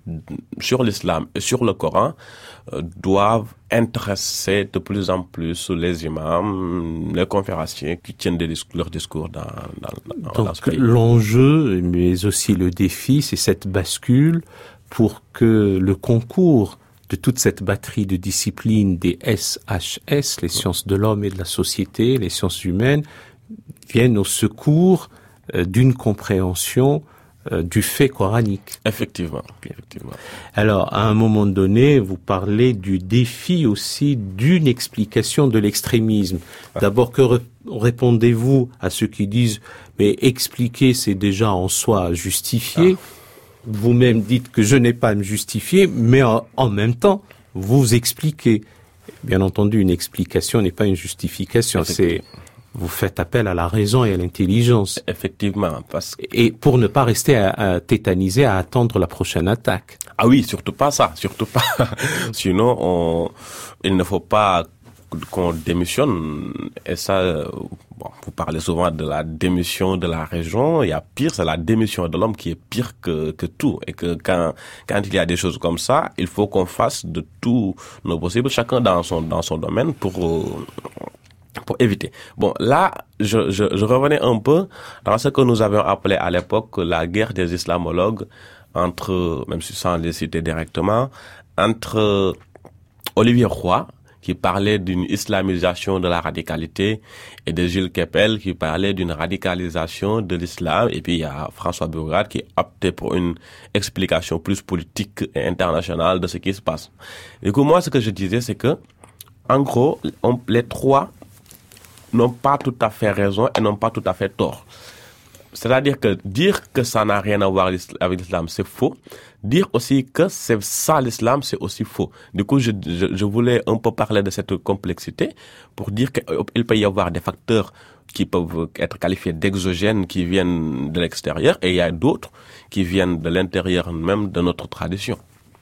S2: sur l'islam et sur le Coran euh, doivent intéresser de plus en plus les imams, les conférenciers qui tiennent des discours, leurs discours dans, dans, dans, dans ce pays.
S1: L'enjeu, mais aussi le défi, c'est cette bascule pour que le concours de toute cette batterie de disciplines des S H S, les sciences de l'homme et de la société, les sciences humaines, viennent au secours euh, d'une compréhension du fait coranique.
S2: Effectivement, effectivement.
S1: Alors, à un moment donné, vous parlez du défi aussi d'une explication de l'extrémisme. D'abord, que re- répondez-vous à ceux qui disent « mais expliquer, c'est déjà en soi justifié ah. ». Vous-même dites que je n'ai pas à me justifier, mais en, en même temps, vous expliquez. Bien entendu, une explication n'est pas une justification, c'est... Vous faites appel à la raison et à l'intelligence.
S2: Effectivement. Parce que...
S1: Et pour ne pas rester à, à tétanisé à attendre la prochaine attaque.
S2: Ah oui, surtout pas ça, surtout pas. Sinon, on... il ne faut pas qu'on démissionne. Et ça, bon, vous parlez souvent de la démission de la région. Il y a pire, c'est la démission de l'homme qui est pire que, que tout. Et que quand, quand il y a des choses comme ça, il faut qu'on fasse de tout nos possibles, chacun dans son, dans son domaine pour... pour éviter. Bon, là, je, je, je revenais un peu dans ce que nous avions appelé à l'époque la guerre des islamologues entre, même si sans les citer directement, entre Olivier Roy, qui parlait d'une islamisation de la radicalité, et de Gilles Kepel, qui parlait d'une radicalisation de l'islam, et puis il y a François Bourgade qui optait pour une explication plus politique et internationale de ce qui se passe. Du coup, moi, ce que je disais, c'est que, en gros, on, les trois n'ont pas tout à fait raison et n'ont pas tout à fait tort. C'est-à-dire que dire que ça n'a rien à voir avec l'islam, c'est faux. Dire aussi que c'est ça l'islam, c'est aussi faux. Du coup, je, je, je voulais un peu parler de cette complexité pour dire qu'il peut y avoir des facteurs qui peuvent être qualifiés d'exogènes, qui viennent de l'extérieur, et il y a d'autres qui viennent de l'intérieur même de notre tradition.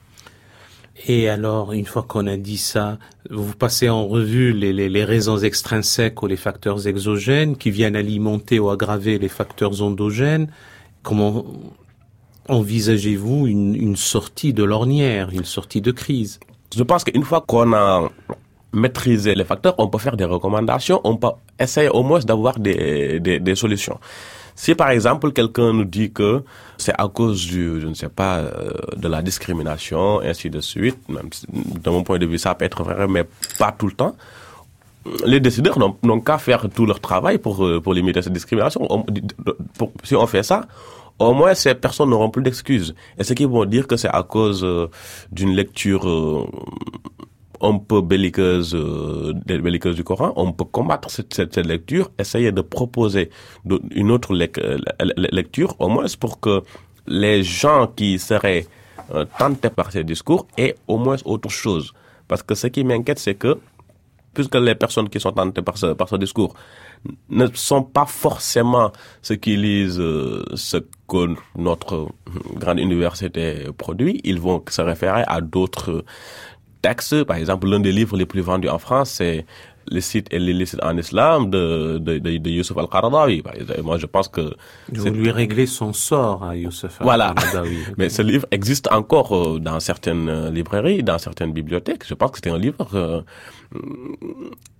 S1: Et alors, une fois qu'on a dit ça, vous passez en revue les, les, les raisons extrinsèques ou les facteurs exogènes qui viennent alimenter ou aggraver les facteurs endogènes. Comment envisagez-vous une, une sortie de l'ornière, une sortie de crise?
S2: Je pense qu'une fois qu'on a maîtrisé les facteurs, on peut faire des recommandations, on peut essayer au moins d'avoir des, des, des solutions. Si par exemple quelqu'un nous dit que c'est à cause du, je ne sais pas, euh, de la discrimination, ainsi de suite, même si, de mon point de vue ça peut être vrai, mais pas tout le temps, les décideurs n'ont, n'ont qu'à faire tout leur travail pour, pour limiter cette discrimination. On, pour, si on fait ça, au moins ces personnes n'auront plus d'excuses. Et ceux qui vont dire que c'est à cause euh, d'une lecture... Euh, un peu belliqueuse, euh, belliqueuse du Coran, on peut combattre cette, cette, cette lecture, essayer de proposer de, une autre lec, euh, lecture, au moins pour que les gens qui seraient euh, tentés par ces discours aient au moins autre chose. Parce que ce qui m'inquiète, c'est que, puisque les personnes qui sont tentées par ce, par ce discours ne sont pas forcément ceux qui lisent euh, ce que notre grande université produit, ils vont se référer à d'autres textes. Par exemple, l'un des livres les plus vendus en France, c'est Le site et l'illicite en islam de, de, de, de Youssef Al-Qaradawi. Moi, je pense que...
S1: Vous lui réglez son sort à Youssef
S2: Voilà.
S1: Al-Qaradawi.
S2: Mais ce livre existe encore dans certaines librairies, dans certaines bibliothèques. Je pense que c'était un livre euh,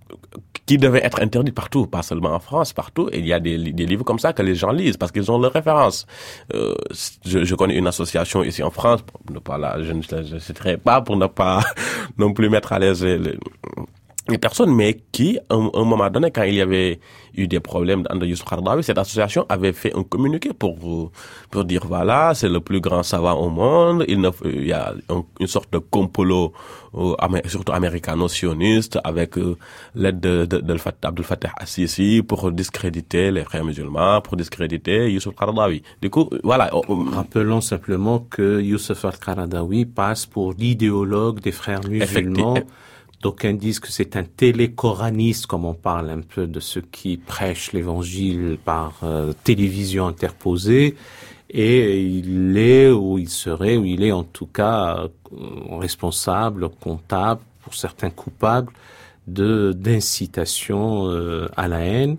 S2: qui devait être interdit partout, pas seulement en France, partout. Et il y a des, des livres comme ça que les gens lisent parce qu'ils ont leurs références. Euh, je, je connais une association ici en France, pour ne pas la, je ne je citerai pas pour ne pas non plus mettre à l'aise les, les personnes, mais qui, à un, un moment donné, quand il y avait eu des problèmes dans Youssouf Qaradawi, cette association avait fait un communiqué pour pour dire voilà, c'est le plus grand savant au monde. Il, ne, il y a un, une sorte de complot, euh, surtout américano-sioniste, avec euh, l'aide de, de, de Abdel Fattah al-Sisi pour discréditer les frères musulmans, pour discréditer Youssouf Qaradawi. Du coup, voilà.
S1: Rappelons simplement que Youssouf Qaradawi passe pour l'idéologue des frères musulmans. D'aucuns disent que c'est un télécoraniste, comme on parle un peu de ceux qui prêchent l'évangile par euh, télévision interposée, et il est, ou il serait, ou il est en tout cas euh, responsable, comptable, pour certains coupables, de d'incitation euh, à la haine.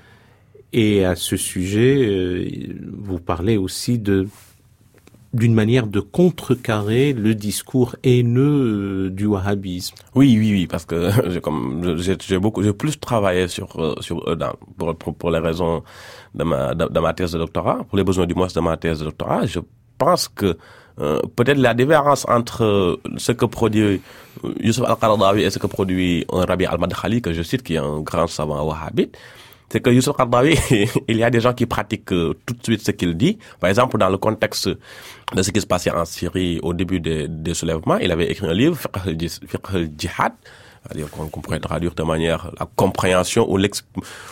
S1: Et à ce sujet, euh, vous parlez aussi de d'une manière de contrecarrer le discours haineux du wahhabisme.
S2: Oui, oui, oui, parce que j'ai comme j'ai, j'ai beaucoup, j'ai plus travaillé sur sur dans, pour, pour pour les raisons de ma de, de ma thèse de doctorat, pour les besoins du moins de ma thèse de doctorat. Je pense que euh, peut-être la différence entre ce que produit Youssouf al-Qaradawi et ce que produit un Rabi al-Madkhali, que je cite, qui est un grand savant wahhabite, c'est que Youssouf Qaradawi, il y a des gens qui pratiquent euh, tout de suite ce qu'il dit. Par exemple, dans le contexte de ce qui se passait en Syrie au début des, des soulèvements, il avait écrit un livre, Fiqh al-Jihad, c'est-à-dire qu'on, qu'on pourrait traduire de manière la compréhension ou l'ex,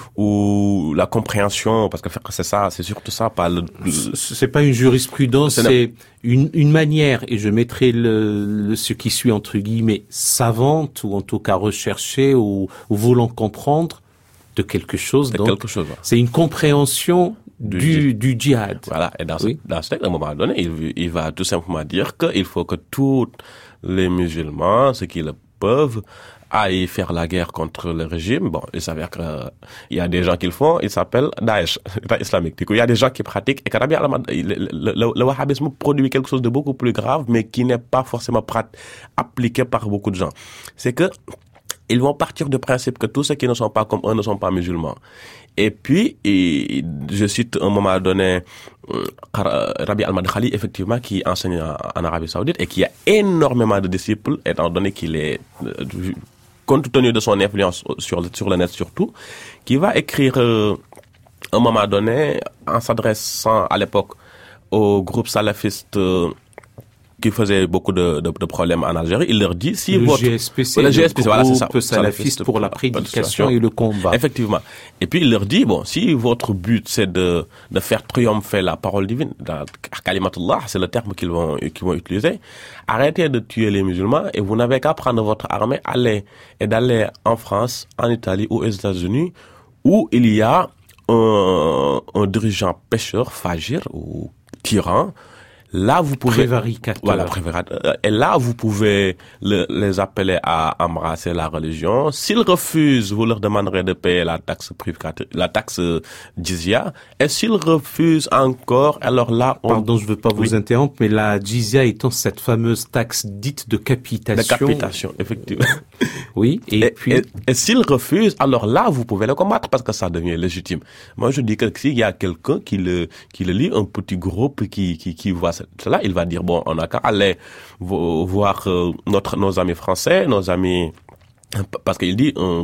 S2: ou la compréhension, parce que c'est ça, c'est surtout ça, pas le, le
S1: c'est pas une jurisprudence, c'est, c'est une, une manière, et je mettrai le, le, ce qui suit entre guillemets, savante, ou en tout cas recherchée, ou, ou voulant comprendre, de quelque chose. Donc,
S2: quelque chose.
S1: C'est une compréhension du, du, du djihad.
S2: Voilà. Et dans
S1: oui.
S2: ce, dans ce texte, à un moment donné, il, il va tout simplement dire qu'il faut que tous les musulmans, ceux qui le peuvent, aillent faire la guerre contre le régime. Bon, il s'avère que euh, il y a des gens qui le font, ils s'appellent Daesh, l'État islamique. Du coup, il y a des gens qui pratiquent, et le, le, le, le wahhabisme produit quelque chose de beaucoup plus grave, mais qui n'est pas forcément prat- appliqué par beaucoup de gens. C'est que ils vont partir du principe que tous ceux qui ne sont pas comme eux ne sont pas musulmans. Et puis, et, je cite à un moment donné euh, Rabi al-Madkhali, effectivement, qui enseigne en, en Arabie Saoudite et qui a énormément de disciples, étant donné qu'il est, euh, compte tenu de son influence sur le, sur le net surtout, qui va écrire euh, à un moment donné, en s'adressant à l'époque au groupe salafiste euh, qui faisait beaucoup de, de, de problèmes en Algérie, il leur dit si
S1: le
S2: votre
S1: G S P C,
S2: le G S P C,
S1: le
S2: voilà, c'est ça,
S1: groupe salafiste pour la prédication et le combat.
S2: Effectivement. Et puis il leur dit bon, si votre but c'est de de faire triompher la parole divine, la kalimatullah, c'est le terme qu'ils vont qu'ils vont utiliser, arrêtez de tuer les musulmans et vous n'avez qu'à prendre votre armée, aller et d'aller en France, en Italie ou aux États-Unis où il y a un, un dirigeant pécheur, fagir ou tyran. Là, vous pouvez,
S1: prévaricateur.
S2: Voilà, prévaricateur. Et là, vous pouvez le, les appeler à embrasser la religion. S'ils refusent, vous leur demanderez de payer la taxe privative, la taxe jizya. Et s'ils refusent encore, alors là, on...
S1: Pardon, je veux pas vous
S2: oui.
S1: interrompre, mais la jizya étant cette fameuse taxe dite de capitation.
S2: De capitation, effectivement.
S1: Oui, et, et puis.
S2: Et, et s'ils refusent, alors là, vous pouvez le combattre parce que ça devient légitime. Moi, je dis que s'il y a quelqu'un qui le, qui le lit, un petit groupe qui, qui, qui voit cela, il va dire bon, on n'a qu'à aller voir euh, notre nos amis français, nos amis, parce qu'il dit euh,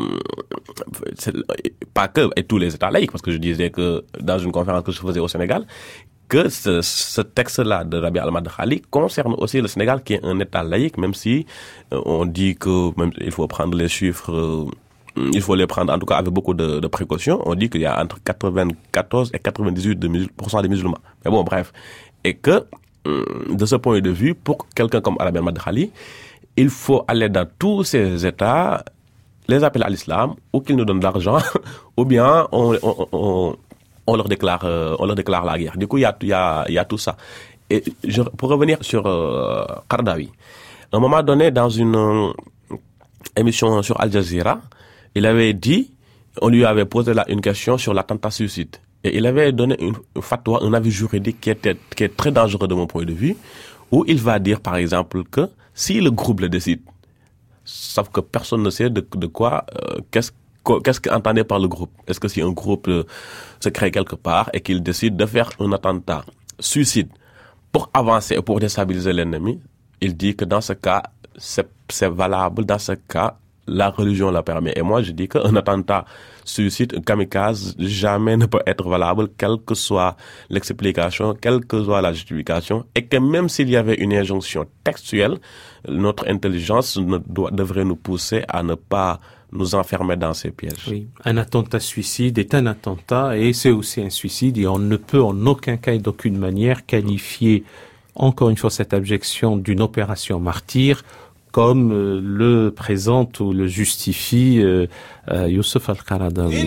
S2: c'est pas que et tous les États laïcs, parce que je disais que dans une conférence que je faisais au Sénégal que ce, ce texte-là de Rabi al-Madkhali concerne aussi le Sénégal qui est un État laïque, même si euh, on dit que même il faut prendre les chiffres. Euh, Il faut les prendre, en tout cas, avec beaucoup de, de précautions. On dit qu'il y a entre quatre-vingt-quatorze et quatre-vingt-dix-huit pour cent des musulmans. Mais bon, bref. Et que, de ce point de vue, pour quelqu'un comme Rabi al-Madkhali, il faut aller dans tous ces États, les appeler à l'islam, ou qu'ils nous donnent de l'argent, ou bien on, on, on, on leur déclare, on leur déclare la guerre. Du coup, il y a, il y a, il y a tout ça. Et je, pour revenir sur euh, Qaradawi, à un moment donné, dans une euh, émission sur Al Jazeera, il avait dit, on lui avait posé là une question sur l'attentat suicide. Et il avait donné une, une fatwa, un avis juridique qui était, qui est très dangereux de mon point de vue, où il va dire, par exemple, que si le groupe le décide, sauf que personne ne sait de, de quoi, euh, qu'est-ce Qu'est-ce qu'entendait par le groupe? Est-ce que si un groupe euh, se crée quelque part et qu'il décide de faire un attentat suicide pour avancer et pour déstabiliser l'ennemi, il dit que dans ce cas, c'est, c'est valable, dans ce cas, la religion la permet. Et moi, je dis qu'un attentat suicide, un kamikaze, jamais ne peut être valable, quelle que soit l'explication, quelle que soit la justification, et que même s'il y avait une injonction textuelle, notre intelligence ne doit, devrait nous pousser à ne pas nous enfermer dans ces pièges.
S1: Oui, un attentat suicide est un attentat et c'est aussi un suicide et on ne peut en aucun cas et d'aucune manière qualifier, encore une fois, cette abjection d'une opération martyre comme euh, le présente ou le justifie euh, euh, Youssef Al-Qaradawi.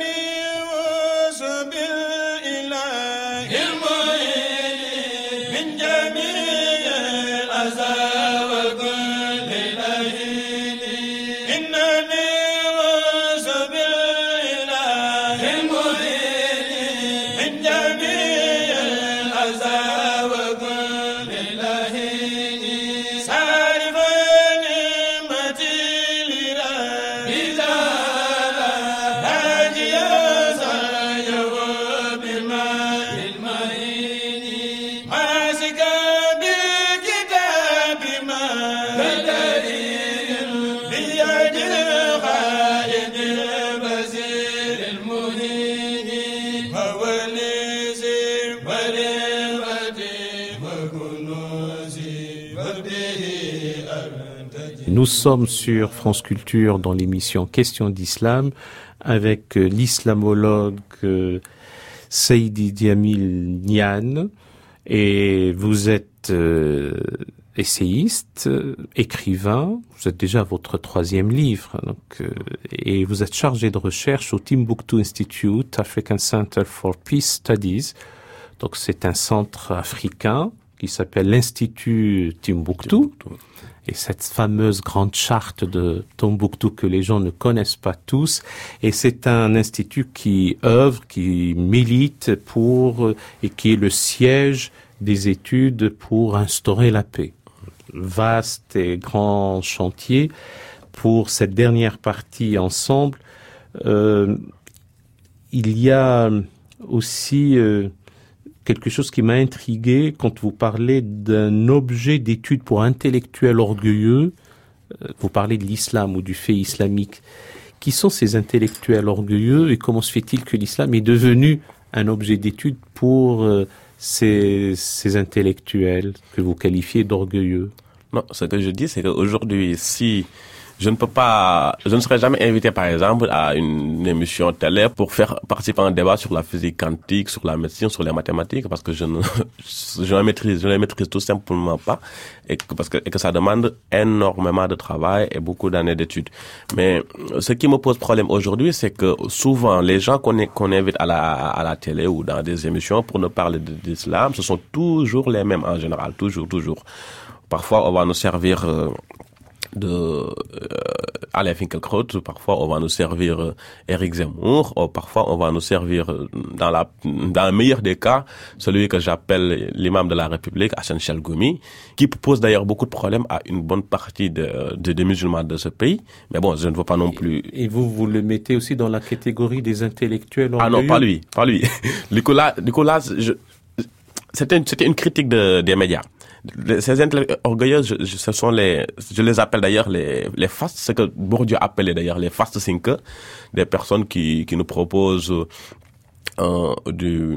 S1: Nous sommes sur France Culture dans l'émission Questions d'Islam avec euh, l'islamologue euh, Seydi Djamil Niane et vous êtes euh, essayiste, euh, écrivain, vous êtes déjà à votre troisième livre donc, euh, et vous êtes chargé de recherche au Timbuktu Institute, African Center for Peace Studies. Donc c'est un centre africain qui s'appelle l'Institut Timbuktu. Timbuktu. Et cette fameuse grande charte de Tombouctou que les gens ne connaissent pas tous. Et c'est un institut qui œuvre, qui milite pour, et qui est le siège des études pour instaurer la paix. Vaste et grand chantier. Pour cette dernière partie ensemble, euh, il y a aussi euh, quelque chose qui m'a intrigué quand vous parlez d'un objet d'étude pour intellectuels orgueilleux. Vous parlez de l'islam ou du fait islamique. Qui sont ces intellectuels orgueilleux et comment se fait-il que l'islam est devenu un objet d'étude pour euh, ces, ces intellectuels que vous qualifiez d'orgueilleux?
S2: Non, ce que je dis, c'est qu'aujourd'hui, si je ne peux pas, je ne serai jamais invité, par exemple, à une émission télé pour faire participer à un débat sur la physique quantique, sur la médecine, sur les mathématiques, parce que je ne, je ne maîtrise, je ne les maîtrise tout simplement pas, et que, parce que, et que ça demande énormément de travail et beaucoup d'années d'études. Mais ce qui me pose problème aujourd'hui, c'est que souvent, les gens qu'on, est, qu'on invite à la, à la télé ou dans des émissions pour nous parler de, d'islam, ce sont toujours les mêmes en général, toujours, toujours. Parfois, on va nous servir, euh, de euh, Alain Finkielkraut, parfois on va nous servir euh, Éric Zemmour, ou parfois on va nous servir euh, dans la dans le meilleur des cas celui que j'appelle l'imam de la République, Hassan Chalgoumi, qui pose d'ailleurs beaucoup de problèmes à une bonne partie de, de des musulmans de ce pays. Mais bon, je ne veux pas non plus.
S1: Et vous vous le mettez aussi dans la catégorie des intellectuels orgueilleux?
S2: Ah non, pas lui, pas lui. Nicolas, Nicolas, je, c'était une, c'était une critique de, des médias. Ces intellectuels orgueilleux, je, je, ce sont les, je les appelle d'ailleurs les, les fast, ce que Bourdieu appelait d'ailleurs les fast thinkers, des personnes qui, qui nous proposent, euh, du,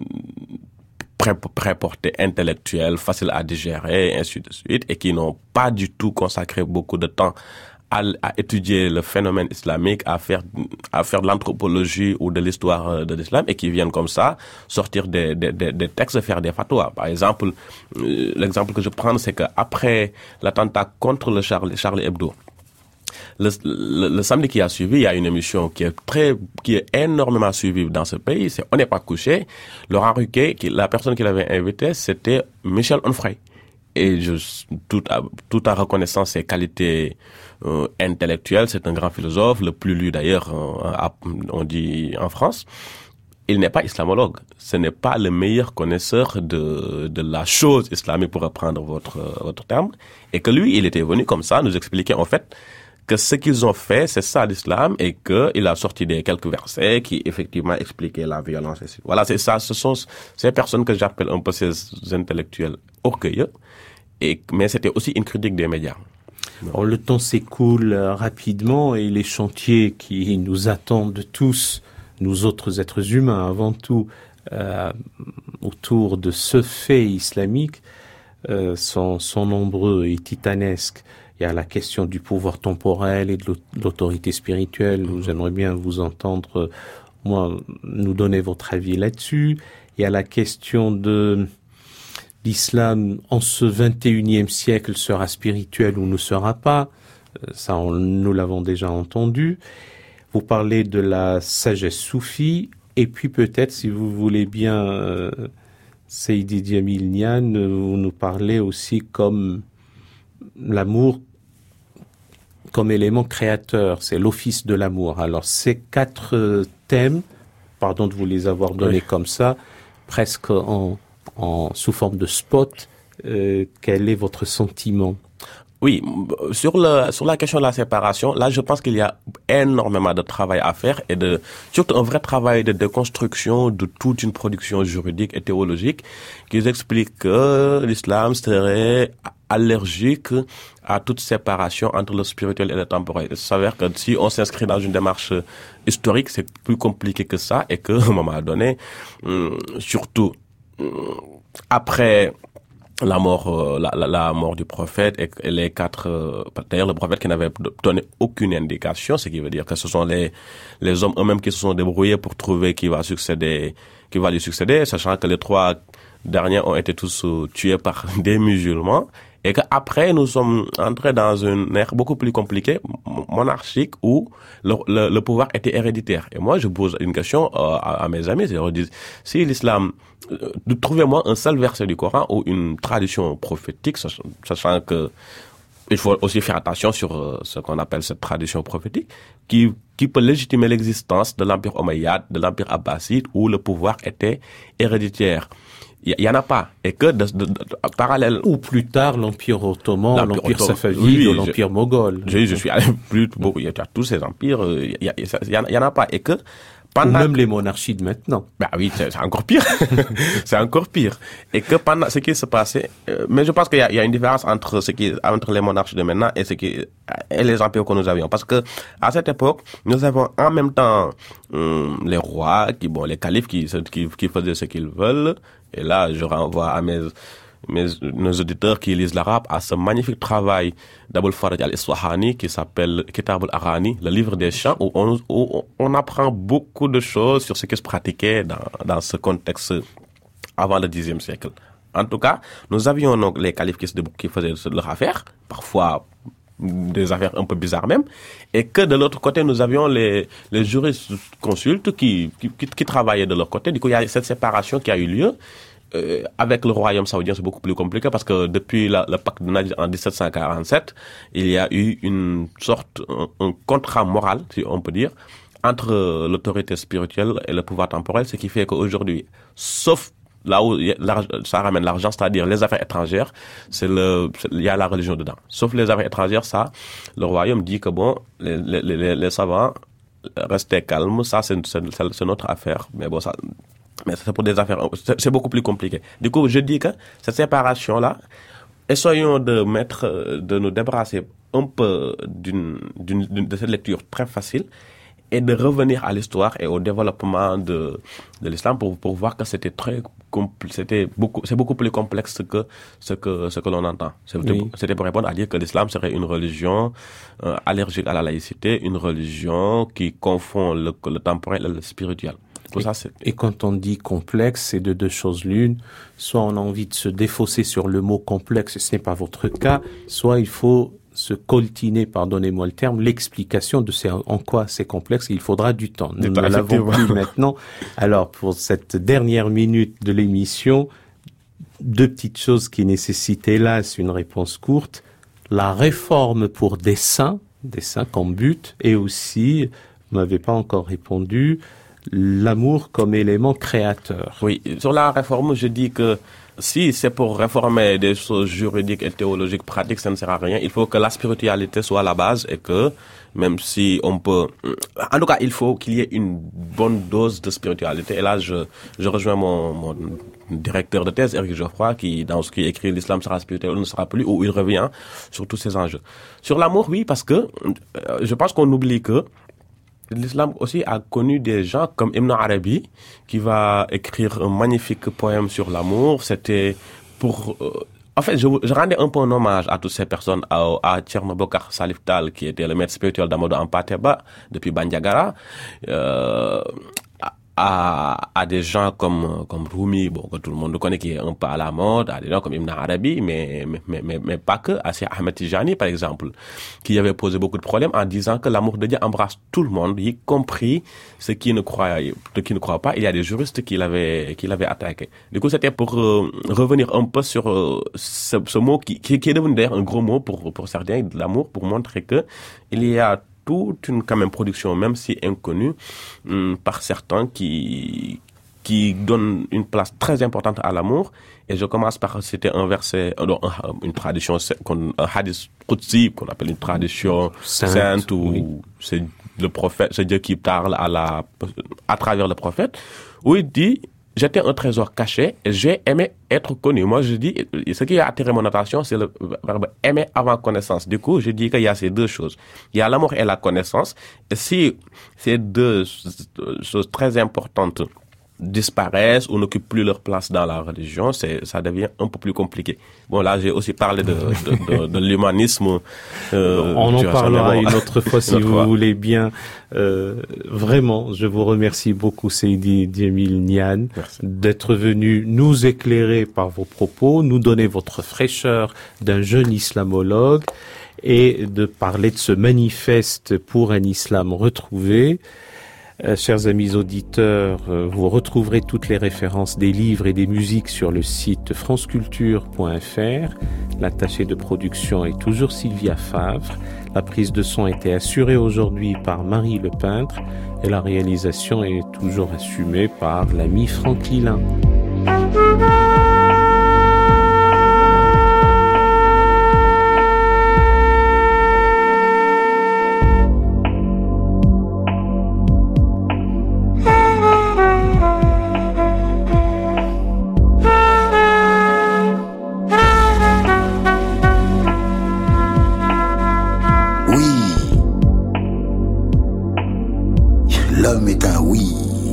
S2: pré, préporté intellectuel, facile à digérer, et ainsi de suite, et qui n'ont pas du tout consacré beaucoup de temps à, à étudier le phénomène islamique, à faire, à faire de l'anthropologie ou de l'histoire de l'islam, et qui viennent comme ça sortir des, des, des, des textes, faire des fatwas. Par exemple, euh, l'exemple que je prends, c'est qu'après l'attentat contre le Charlie, Charlie Hebdo, le, le, le samedi qui a suivi, il y a une émission qui est très, qui est énormément suivie dans ce pays, c'est On n'est pas couché. Laurent Ruquier, qui, la personne qui l'avait invité, c'était Michel Onfray. Et je, tout, tout en reconnaissant ses qualités euh, intellectuelles, c'est un grand philosophe, le plus lu d'ailleurs, euh, on dit en France. il n'est pas islamologue. Ce n'est pas le meilleur connaisseur de, de la chose islamique, pour reprendre votre, votre terme. Et que lui, il était venu comme ça nous expliquer en fait que ce qu'ils ont fait, c'est ça l'islam, et qu'il a sorti des quelques versets qui effectivement expliquaient la violence. Voilà, c'est ça. Ce sont ces personnes que j'appelle un peu ces intellectuels orgueilleux. Et, mais c'était aussi une critique des médias.
S1: Alors, le temps s'écoule rapidement et les chantiers qui nous attendent tous, nous autres êtres humains avant tout, euh, autour de ce fait islamique, euh, sont, sont nombreux et titanesques. Il y a la question du pouvoir temporel et de l'autorité spirituelle. J'aimerais bien vous entendre, moi, nous donner votre avis là-dessus. Il y a la question de l'islam en ce vingt et unième siècle sera spirituel ou ne sera pas. Ça, on, nous l'avons déjà entendu. Vous parlez de la sagesse soufie. Et puis peut-être, si vous voulez bien, euh, Seydi Djamil Niane, vous nous parlez aussi comme l'amour comme élément créateur, c'est l'office de l'amour. Alors ces quatre thèmes, pardon de vous les avoir donnés oui. comme ça, presque en, en sous forme de spot, euh, quel est votre sentiment ?
S2: Oui, sur le sur la question de la séparation, là je pense qu'il y a énormément de travail à faire et de surtout un vrai travail de déconstruction de toute une production juridique et théologique qui explique que l'islam serait allergique à toute séparation entre le spirituel et le temporel. Il s'avère que si on s'inscrit dans une démarche historique, c'est plus compliqué que ça et qu'à un moment donné, surtout après la mort, la, la, la mort du prophète et, et les quatre, euh, d'ailleurs le prophète qui n'avait donné aucune indication, ce qui veut dire que ce sont les, les hommes eux-mêmes qui se sont débrouillés pour trouver qui va succéder, qui va lui succéder, sachant que les trois derniers ont été tous euh, tués par des musulmans. Et qu'après, nous sommes entrés dans une ère beaucoup plus compliquée, monarchique, où le, le, le pouvoir était héréditaire. Et moi, je pose une question euh, à, à mes amis, je leur dis, si l'islam, euh, trouvez-moi un seul verset du Coran ou une tradition prophétique, sachant, sachant que il faut aussi faire attention sur euh, ce qu'on appelle cette tradition prophétique, qui, qui peut légitimer l'existence de l'empire omeyyade, de l'empire abbasside, où le pouvoir était héréditaire. Il y, y en a pas. Et que de, de, de, de parallèle.
S1: Ou plus tard, l'Empire ottoman, l'Empire, l'empire safavide, oui, ou l'Empire
S2: je,
S1: moghol.
S2: Je, je suis allé plus, bon, il y a tous ces empires, il y, y, y, y en a pas. Et que,
S1: pendant... Ou même les monarchies de maintenant.
S2: Bah oui, c'est, c'est encore pire. c'est encore pire. Et que pendant ce qui se passait, euh, mais je pense qu'il y a, il y a une différence entre ce qui, entre les monarchies de maintenant et ce qui, et les empires que nous avions. Parce que, à cette époque, nous avons en même temps, hum, les rois, qui, bon, les califes qui, qui, qui faisaient ce qu'ils veulent. Et là, je renvoie à mes, mes, nos auditeurs qui lisent l'arabe à ce magnifique travail d'Abul Faraj al-Isfahani qui s'appelle Kitab al-Arani, le livre des chants, où on, où on apprend beaucoup de choses sur ce qui se pratiquait dans, dans ce contexte avant le dixième siècle. En tout cas, nous avions donc les califes qui, se, qui faisaient leur affaire, parfois des affaires un peu bizarres même, et que de l'autre côté, nous avions les, les juristes consultes qui, qui, qui, qui travaillaient de leur côté. Du coup, il y a cette séparation qui a eu lieu. Euh, avec le royaume saoudien, c'est beaucoup plus compliqué parce que depuis la, le pacte de Najd en dix-sept cent quarante-sept, il y a eu une sorte, un, un contrat moral, si on peut dire, entre l'autorité spirituelle et le pouvoir temporel, ce qui fait qu'aujourd'hui, sauf là où ça ramène l'argent, c'est-à-dire les affaires étrangères, c'est le, c'est, il y a la religion dedans. Sauf les affaires étrangères, ça, le royaume dit que bon, les, les, les, les savants, restez calmes, ça c'est, c'est, c'est notre affaire. Mais bon, ça, mais c'est pour des affaires, c'est, c'est beaucoup plus compliqué. Du coup, je dis que cette séparation-là, essayons de mettre, de nous débarrasser un peu d'une, d'une, d'une, de cette lecture très facile et de revenir à l'histoire et au développement de, de l'islam pour, pour voir que c'était très compl- c'était beaucoup, c'est beaucoup plus complexe que ce que, ce que l'on entend. C'était, oui. c'était pour répondre à dire que l'islam serait une religion euh, allergique à la laïcité, une religion qui confond le, le temporel et le spirituel.
S1: Et, ça, c'est... et quand on dit complexe, c'est de deux choses l'une. Soit on a envie de se défausser sur le mot complexe, et ce n'est pas votre cas, soit il faut se coltiner, pardonnez-moi le terme, l'explication de c'est en quoi c'est complexe. Il faudra du temps. Nous ne l'avons plus maintenant. Alors, pour cette dernière minute de l'émission, deux petites choses qui nécessitent hélas une réponse courte. La réforme pour des saints, des saints comme but, et aussi, vous m'avez pas encore répondu, l'amour comme élément créateur.
S2: Oui, sur la réforme, je dis que si c'est pour réformer des choses juridiques et théologiques pratiques, ça ne sert à rien. Il faut que la spiritualité soit la base et que même si on peut... En tout cas, il faut qu'il y ait une bonne dose de spiritualité. Et là, je, je rejoins mon, mon directeur de thèse, Éric Geoffroy, qui, dans ce qu'il écrit, l'islam sera spirituel ou ne sera plus, où il revient sur tous ces enjeux. Sur l'amour, oui, parce que euh, je pense qu'on oublie que l'islam aussi a connu des gens comme Ibn Arabi, qui va écrire un magnifique poème sur l'amour. C'était pour... Euh, en fait, je, je rendais un peu un hommage à toutes ces personnes, à, à Thierno Bokar Salif Tal, qui était le maître spirituel d'Amadou Hampâté-Bâ, depuis Bandiagara, euh, à, à des gens comme, comme Rumi, bon, que tout le monde connaît, qui est un peu à la mode, à des gens comme Ibn Arabi, mais, mais, mais, mais pas que, à Cheikh Ahmed Tijani, par exemple, qui avait posé beaucoup de problèmes en disant que l'amour de Dieu embrasse tout le monde, y compris ceux qui ne croient, ceux qui ne croient pas. Il y a des juristes qui l'avaient, qui l'avaient attaqué. Du coup, c'était pour euh, revenir un peu sur euh, ce, ce mot qui, qui, qui est devenu d'ailleurs un gros mot pour, pour certains, de l'amour, pour montrer que il y a toute une quand même production, même si inconnue, hum, par certains qui qui donnent une place très importante à l'amour. Et je commence par citer un verset, non, une tradition, un hadith qudsi, qu'on appelle une tradition sainte, sainte où oui. c'est le prophète, c'est Dieu qui parle à la, à travers le prophète, où il dit: j'étais un trésor caché et j'ai aimé être connu. Moi, je dis, ce qui a attiré mon attention, c'est le verbe aimer avant connaissance. Du coup, je dis qu'il y a ces deux choses. Il y a l'amour et la connaissance. Et si ces deux choses très importantes disparaissent ou n'occupent plus leur place dans la religion, c'est, ça devient un peu plus compliqué. Bon, là, j'ai aussi parlé de, de, de, de l'humanisme.
S1: Euh, On en parlera bon. une autre fois si vous fois. voulez bien. Euh, vraiment, je vous remercie beaucoup, Seydi Djemil Niane, d'être venu nous éclairer par vos propos, nous donner votre fraîcheur d'un jeune islamologue et de parler de ce manifeste pour un islam retrouvé. Euh, chers amis auditeurs, euh, vous retrouverez toutes les références des livres et des musiques sur le site franceculture point f r. L'attachée de production est toujours Sylvia Favre. La prise de son a été assurée aujourd'hui par Marie Le Peintre et la réalisation est toujours assumée par l'ami Franck Lilin.
S4: L'homme est un oui.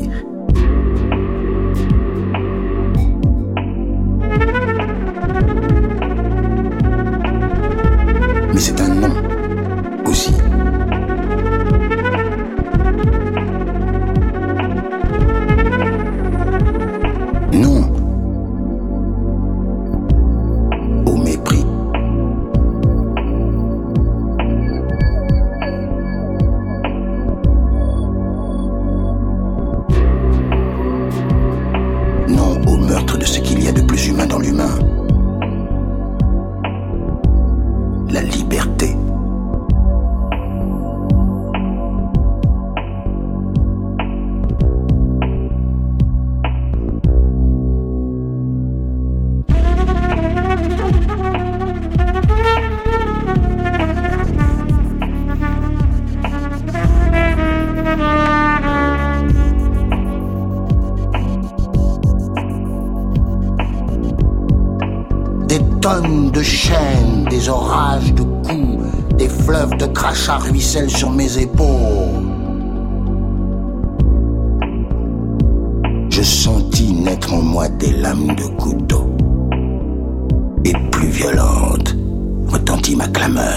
S4: Mais c'est un non aussi. Non au mépris. De ce qu'il y a de plus humain dans l'humain. La liberté. Tonnes de chaînes, des orages de coups, des fleuves de crachats ruissellent sur mes épaules. Je sentis naître en moi des lames de couteau. Et plus violente retentit ma clameur.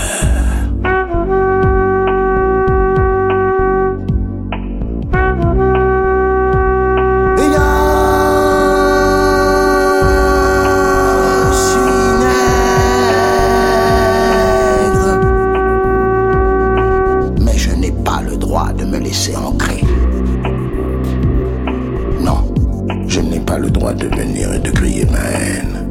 S4: Laisser ancrer. Non, je n'ai pas le droit de venir et de crier ma haine.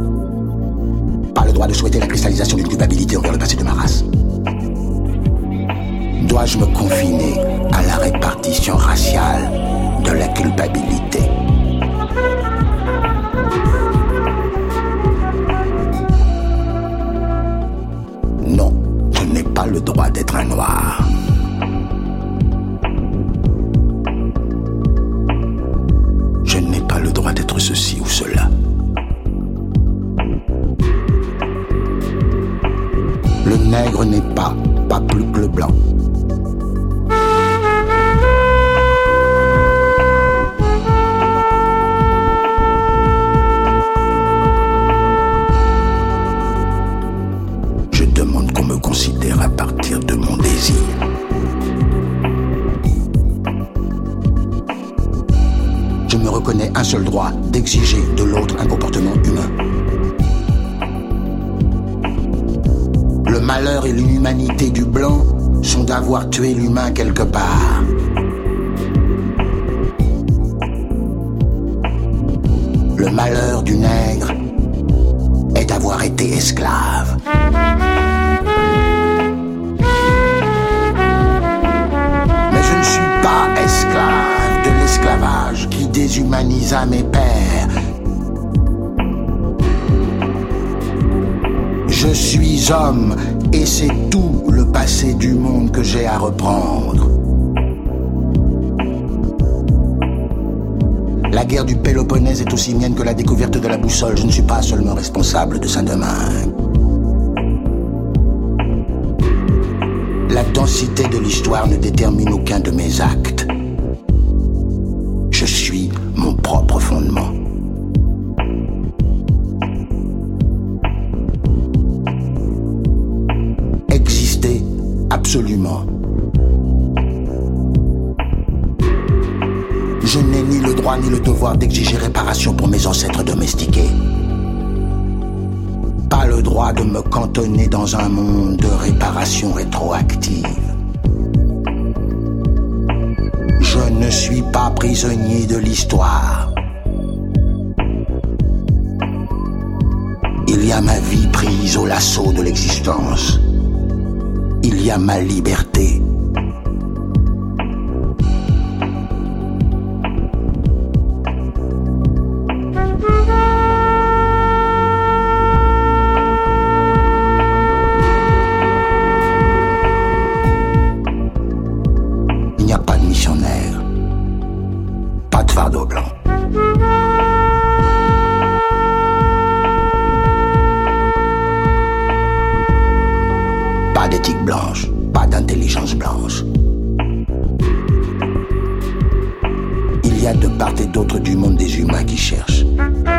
S4: Pas le droit de souhaiter la cristallisation d'une culpabilité envers le passé de ma race. Dois-je me confiner à la répartition raciale de la culpabilité? Non, je n'ai pas le droit d'être un noir. Je n'ai pas le droit d'être ceci ou cela. Le nègre n'est pas, pas plus que le blanc. Je demande qu'on me considère à partir de mon désir. Je me reconnais un seul droit d'exiger de l'autre un comportement humain. Le malheur et l'inhumanité du blanc sont d'avoir tué l'humain quelque part. Le malheur du nègre est d'avoir été esclave. Mais je ne suis pas esclave de l'esclavage qui déshumanisa mes pères. Je suis homme et c'est tout le passé du monde que j'ai à reprendre. La guerre du Péloponnèse est aussi mienne que la découverte de la boussole. Je ne suis pas seulement responsable de Saint-Domingue. La densité de l'histoire ne détermine aucun de mes actes. Je suis mon propre fondement. Exister absolument. Je n'ai ni le droit ni le devoir d'exiger réparation pour mes ancêtres domestiqués. Pas le droit de me cantonner dans un monde de réparation rétroactive. Je ne suis pas prisonnier de l'histoire. Il y a ma vie prise au lasso de l'existence. Il y a ma liberté. Il n'y a pas de missionnaire, pas de fardeau blanc. Pas d'éthique blanche, pas d'intelligence blanche. Il y a de part et d'autre du monde des humains qui cherchent.